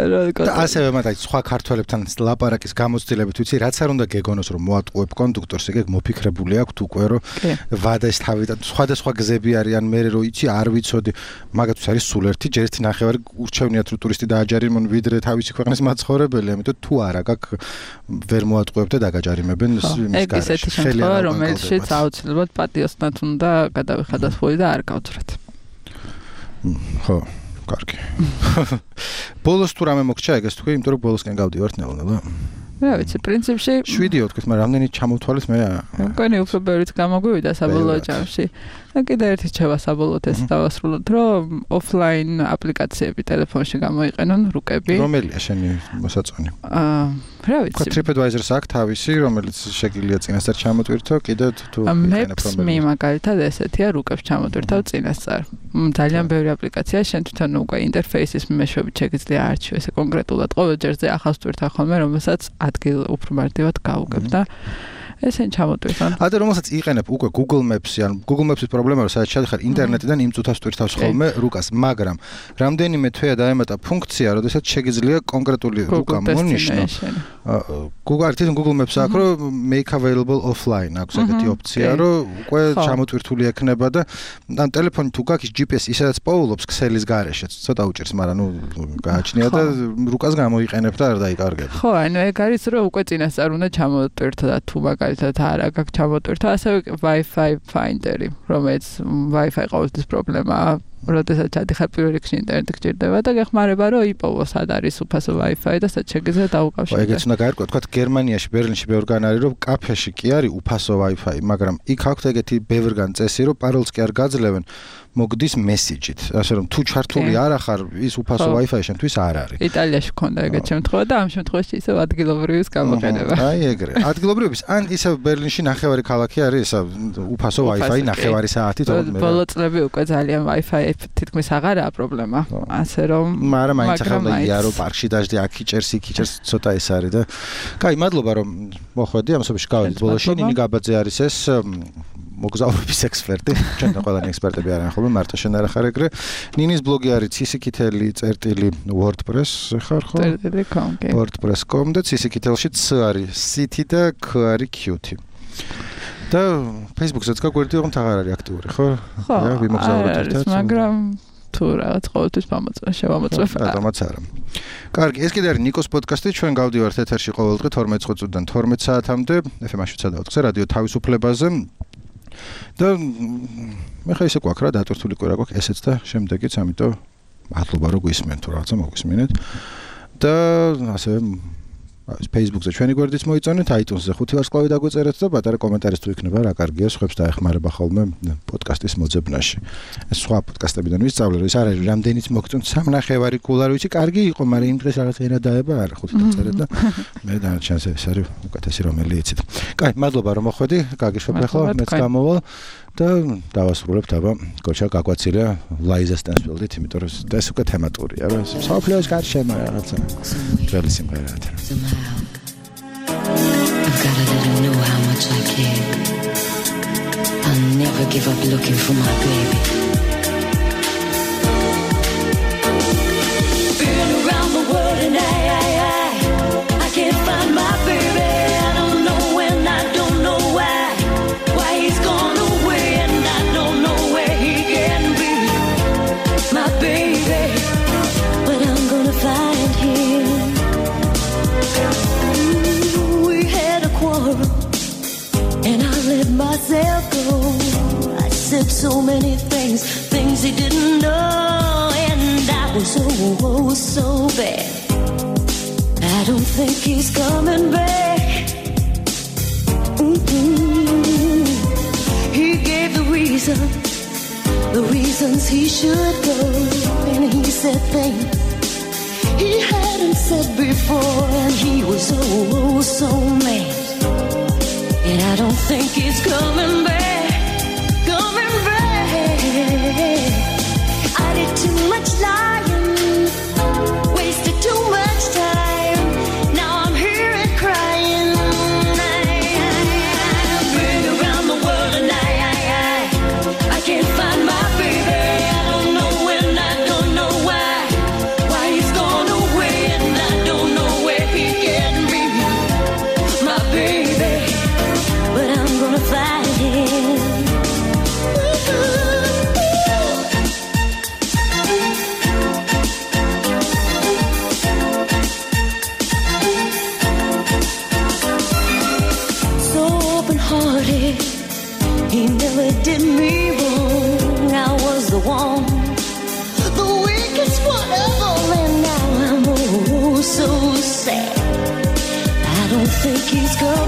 ასევე მაგალითად სხვა ქართველებთან ლაპარაკის გამოცდილებით ვიცი, რაც არ უნდა გეგონოს რომ მოატყუებ კონდუქტორს, ეგ მოფიქრებული აქვს უკვე რომ ვადას თავიდან სხვადასხვა გზები არიან, მე რო იცი არ ვიცოდი, მაგათაც არის სულ ერთი, ჯერ ერთი ნახევარი ურჩევნიათ რომ ტურისტი დააჯარიმონ ვიდრე თავისი ქვეყნის მაცხოვრებელი, ამიტომ თუ არა გაქვს ვერ მოატყუებ და დაგაჯარიმებენ ის გარშემო. ეგ ისეთი შემთხვევა, რომელშიც აუცილებლად პატიოსნად უნდა გადავიხადოთ ფული და არ გავძვრათ. ხო, კარგი. ბოლოს თუ რამე მოგჭა ეგეს თქვი, იმიტომ რომ ბოლოსკენ გავდივართ ნელ-ნელა. რა ვიცი, პრინციპში 7-ი თქვით, მაგრამ რამდენი ჩამოთვალეს მე მგონი უფრო ბევრიც გამოგვივიდა საბოლოო ჯამში. და კიდე ერთი რჩება საბოლოოდ ეს დავასრულოთ, რომ ოფლაინ აპლიკაციები ტელეფონში გამოიყენონ რუკები. რომელია შენი მოსაწონი? რა ვიცი. TripAdvisor-ს აქვს თავისი, რომელიც შეგიძლია წინასწარ ჩამოტვირთო, კიდე თუ Maps.me მაგალითად ესეთია, რუკებს ჩამოტვირთავ წინასწარ. ძალიან ბევრი აპლიკაცია, შენ თვითონ უკვე ინტერფეისის მეშვეობით შეგიძლია არჩიო ესე კონკრეტულად ყოველ ჯერზე ახალს twirთავ ხოლმე, რომელსაც ადგილ უფრო მარტივად გავუგებ და ესენ ჩამოტვირთონ. და რომელსაც იყენებ უკვე Google Maps-ი, ან Google Maps-ის პრობლემა რომ სადაც შედიხარ ინტერნეტიდან იმ წუთას twirთავს ხოლმე რუკას, მაგრამ რამდენიმე თვეა დაემატა ფუნქცია, როდესაც შეგიძლია კონკრეტული რუკა მონიშნო. Google Maps აქვს რომ make available offline აქვს ეგეთი ოფცია, რომ უკვე ჩამოტვირთული ექნება და ან ტელეფონი თუ გაქვს GPS ისედაც პოულობს ქსელის გარეშეც, ცოტა უჭირს, მაგრამ ნუ გააჩნია და რუკას გამოიყენებ და არ დაიკარგებ. ხო, ანუ ეგ არის რომ უკვე წინასწარ უნდა ჩამოტვირთო და თუ მაგალითად არა გაქვს ჩამოტვირთვა, ასევე Wi-Fi Finder-ი, რომელიც Wi-Fi ყოველთვის პრობლემაა. როდესაც ჩადიხარ პირველ რიგში ინტერნეტი გჭირდება და გეხმარება რომ იპოვო სად არის უფასო Wi-Fi და სად შეგიძლია დაუკავშირდეს. ეგეც უნდა გაერკვა, თქვა გერმანიაში, ბერლინში ბევრგან არის რომ კაფეში კი არის უფასო Wi-Fi, მაგრამ იქ აქვთ ეგეთი ბევრგან წესი რომ პაროლს კი არ გაძლევენ, მოგდის მესიჯით. ასე რომ თუ ჩართული არ ახარ, ის უფასო Wi-Fi შენთვის არ არის. იტალიაში ქონდა ეგეთ შემთხვევა და ამ შემთხვევაში ისევ ადგილობრივის გამოყენება. აი ეგრე. ადგილობრივის ან ისევ ბერლინში ნახევარი ქალაქი არის ესა უფასო Wi-Fi ნახევარი საათი თორემ მე. ბოლო წლები უკვე ძალიან Wi-Fi თითქმის აღარაა პრობლემა. ასე რომ მაგრამ მაინც ახლა იარო პარკში დაждდი, აქ იჭერს, იქ იჭერს, ცოტა ეს არის და კაი, მადლობა რომ მოხვედი ამ სოფში გავედით ბოლოში. ნინი გაბაძე არის ეს მოგზაურობის ექსპერტი. ჩვენ ყველანი ექსპერტები არიან ხოლმე, მარტო შენ არ ხარ ეგრე. ნინის ბლოგი არის cisikiteli.wordpress ხარ ხო? wordpress.com და cisikitelში c არის city და k არის qt. და Facebook-საც გაგვერდი, რომ აღარ არის აქტიური, ხო? ხო, ვიმოგზაუროთ ერთად. მაგრამ თუ რაღაც ყოველთვის შევამოწმებ. რატომაც არა. კარგი, ეს კიდე არის ნიკოს პოდკასტი, ჩვენ გავდივართ ეთერში ყოველდღე 12 წუთიდან 12 საათამდე, FM-ში სადავთ, რადიო თავისუფლებაზე. და მე ხა ისე გვაქვს რა დატვირთული კვირა გვაქვს ესეც და შემდეგიც, ამიტომ მადლობა რომ გვისმენთ თუ რაღაცა მოგვისმინეთ. და ასე Facebook-ზე ჩვენი გვერდიც მოიწონეთ, iTunes-ზე 5 ვარსკვლავი დაგვეწერეთ და პატარა კომენტარის თუ იქნება რა კარგია, სხვებს დაეხმარება ხოლმე პოდკასტის მოძებნაში. ეს სხვა პოდკასტებიდან ვისწავლე, რომ ეს არ არის რამდენიც მოგწონთ 3.5 კულარი, ვიცი, კარგი იყო, მაგრამ იმ დღეს რაღაც ენა დაება არა 5 დაწერეთ და მე დანარჩენს ეს არის უკეთესი რომელი იცით. კაი, მადლობა რომ მოხვედი, გაგიშვებ ახლა, მეც გამოვალ და დავასრულებთ აბა გორჩა გაგვაცილია ლაიზა სტენსფილდით, იმიტომ რომ ეს უკვე თემატურია, რა. საფლეოს გარშემო რაღაცა. ძველი სიმღერაა. I've gotta let him know how much I care. I'll never give up looking for my baby. Been around the world and I can't find my baby. I don't know when, I don't know why he's gone away and I don't know where he can be. My baby, but I'm gonna find him. And I let myself go. I said so many things he didn't know, and I was so bad. I don't think he's coming back. He gave the reasons he should go, and he said things he hadn't said before, and he was so mad. And I don't think he's coming back. I did too much lying, wasted too much time. Now I'm here and crying. I've been around the world and I can't find my baby. I don't know when, I don't know why he's gone away, and I don't know where he can be. My baby, but I'm gonna find him. So open-hearted, he never did me wrong. I was the one, the weakest one of all, and now I'm so sad. I don't think he's gonna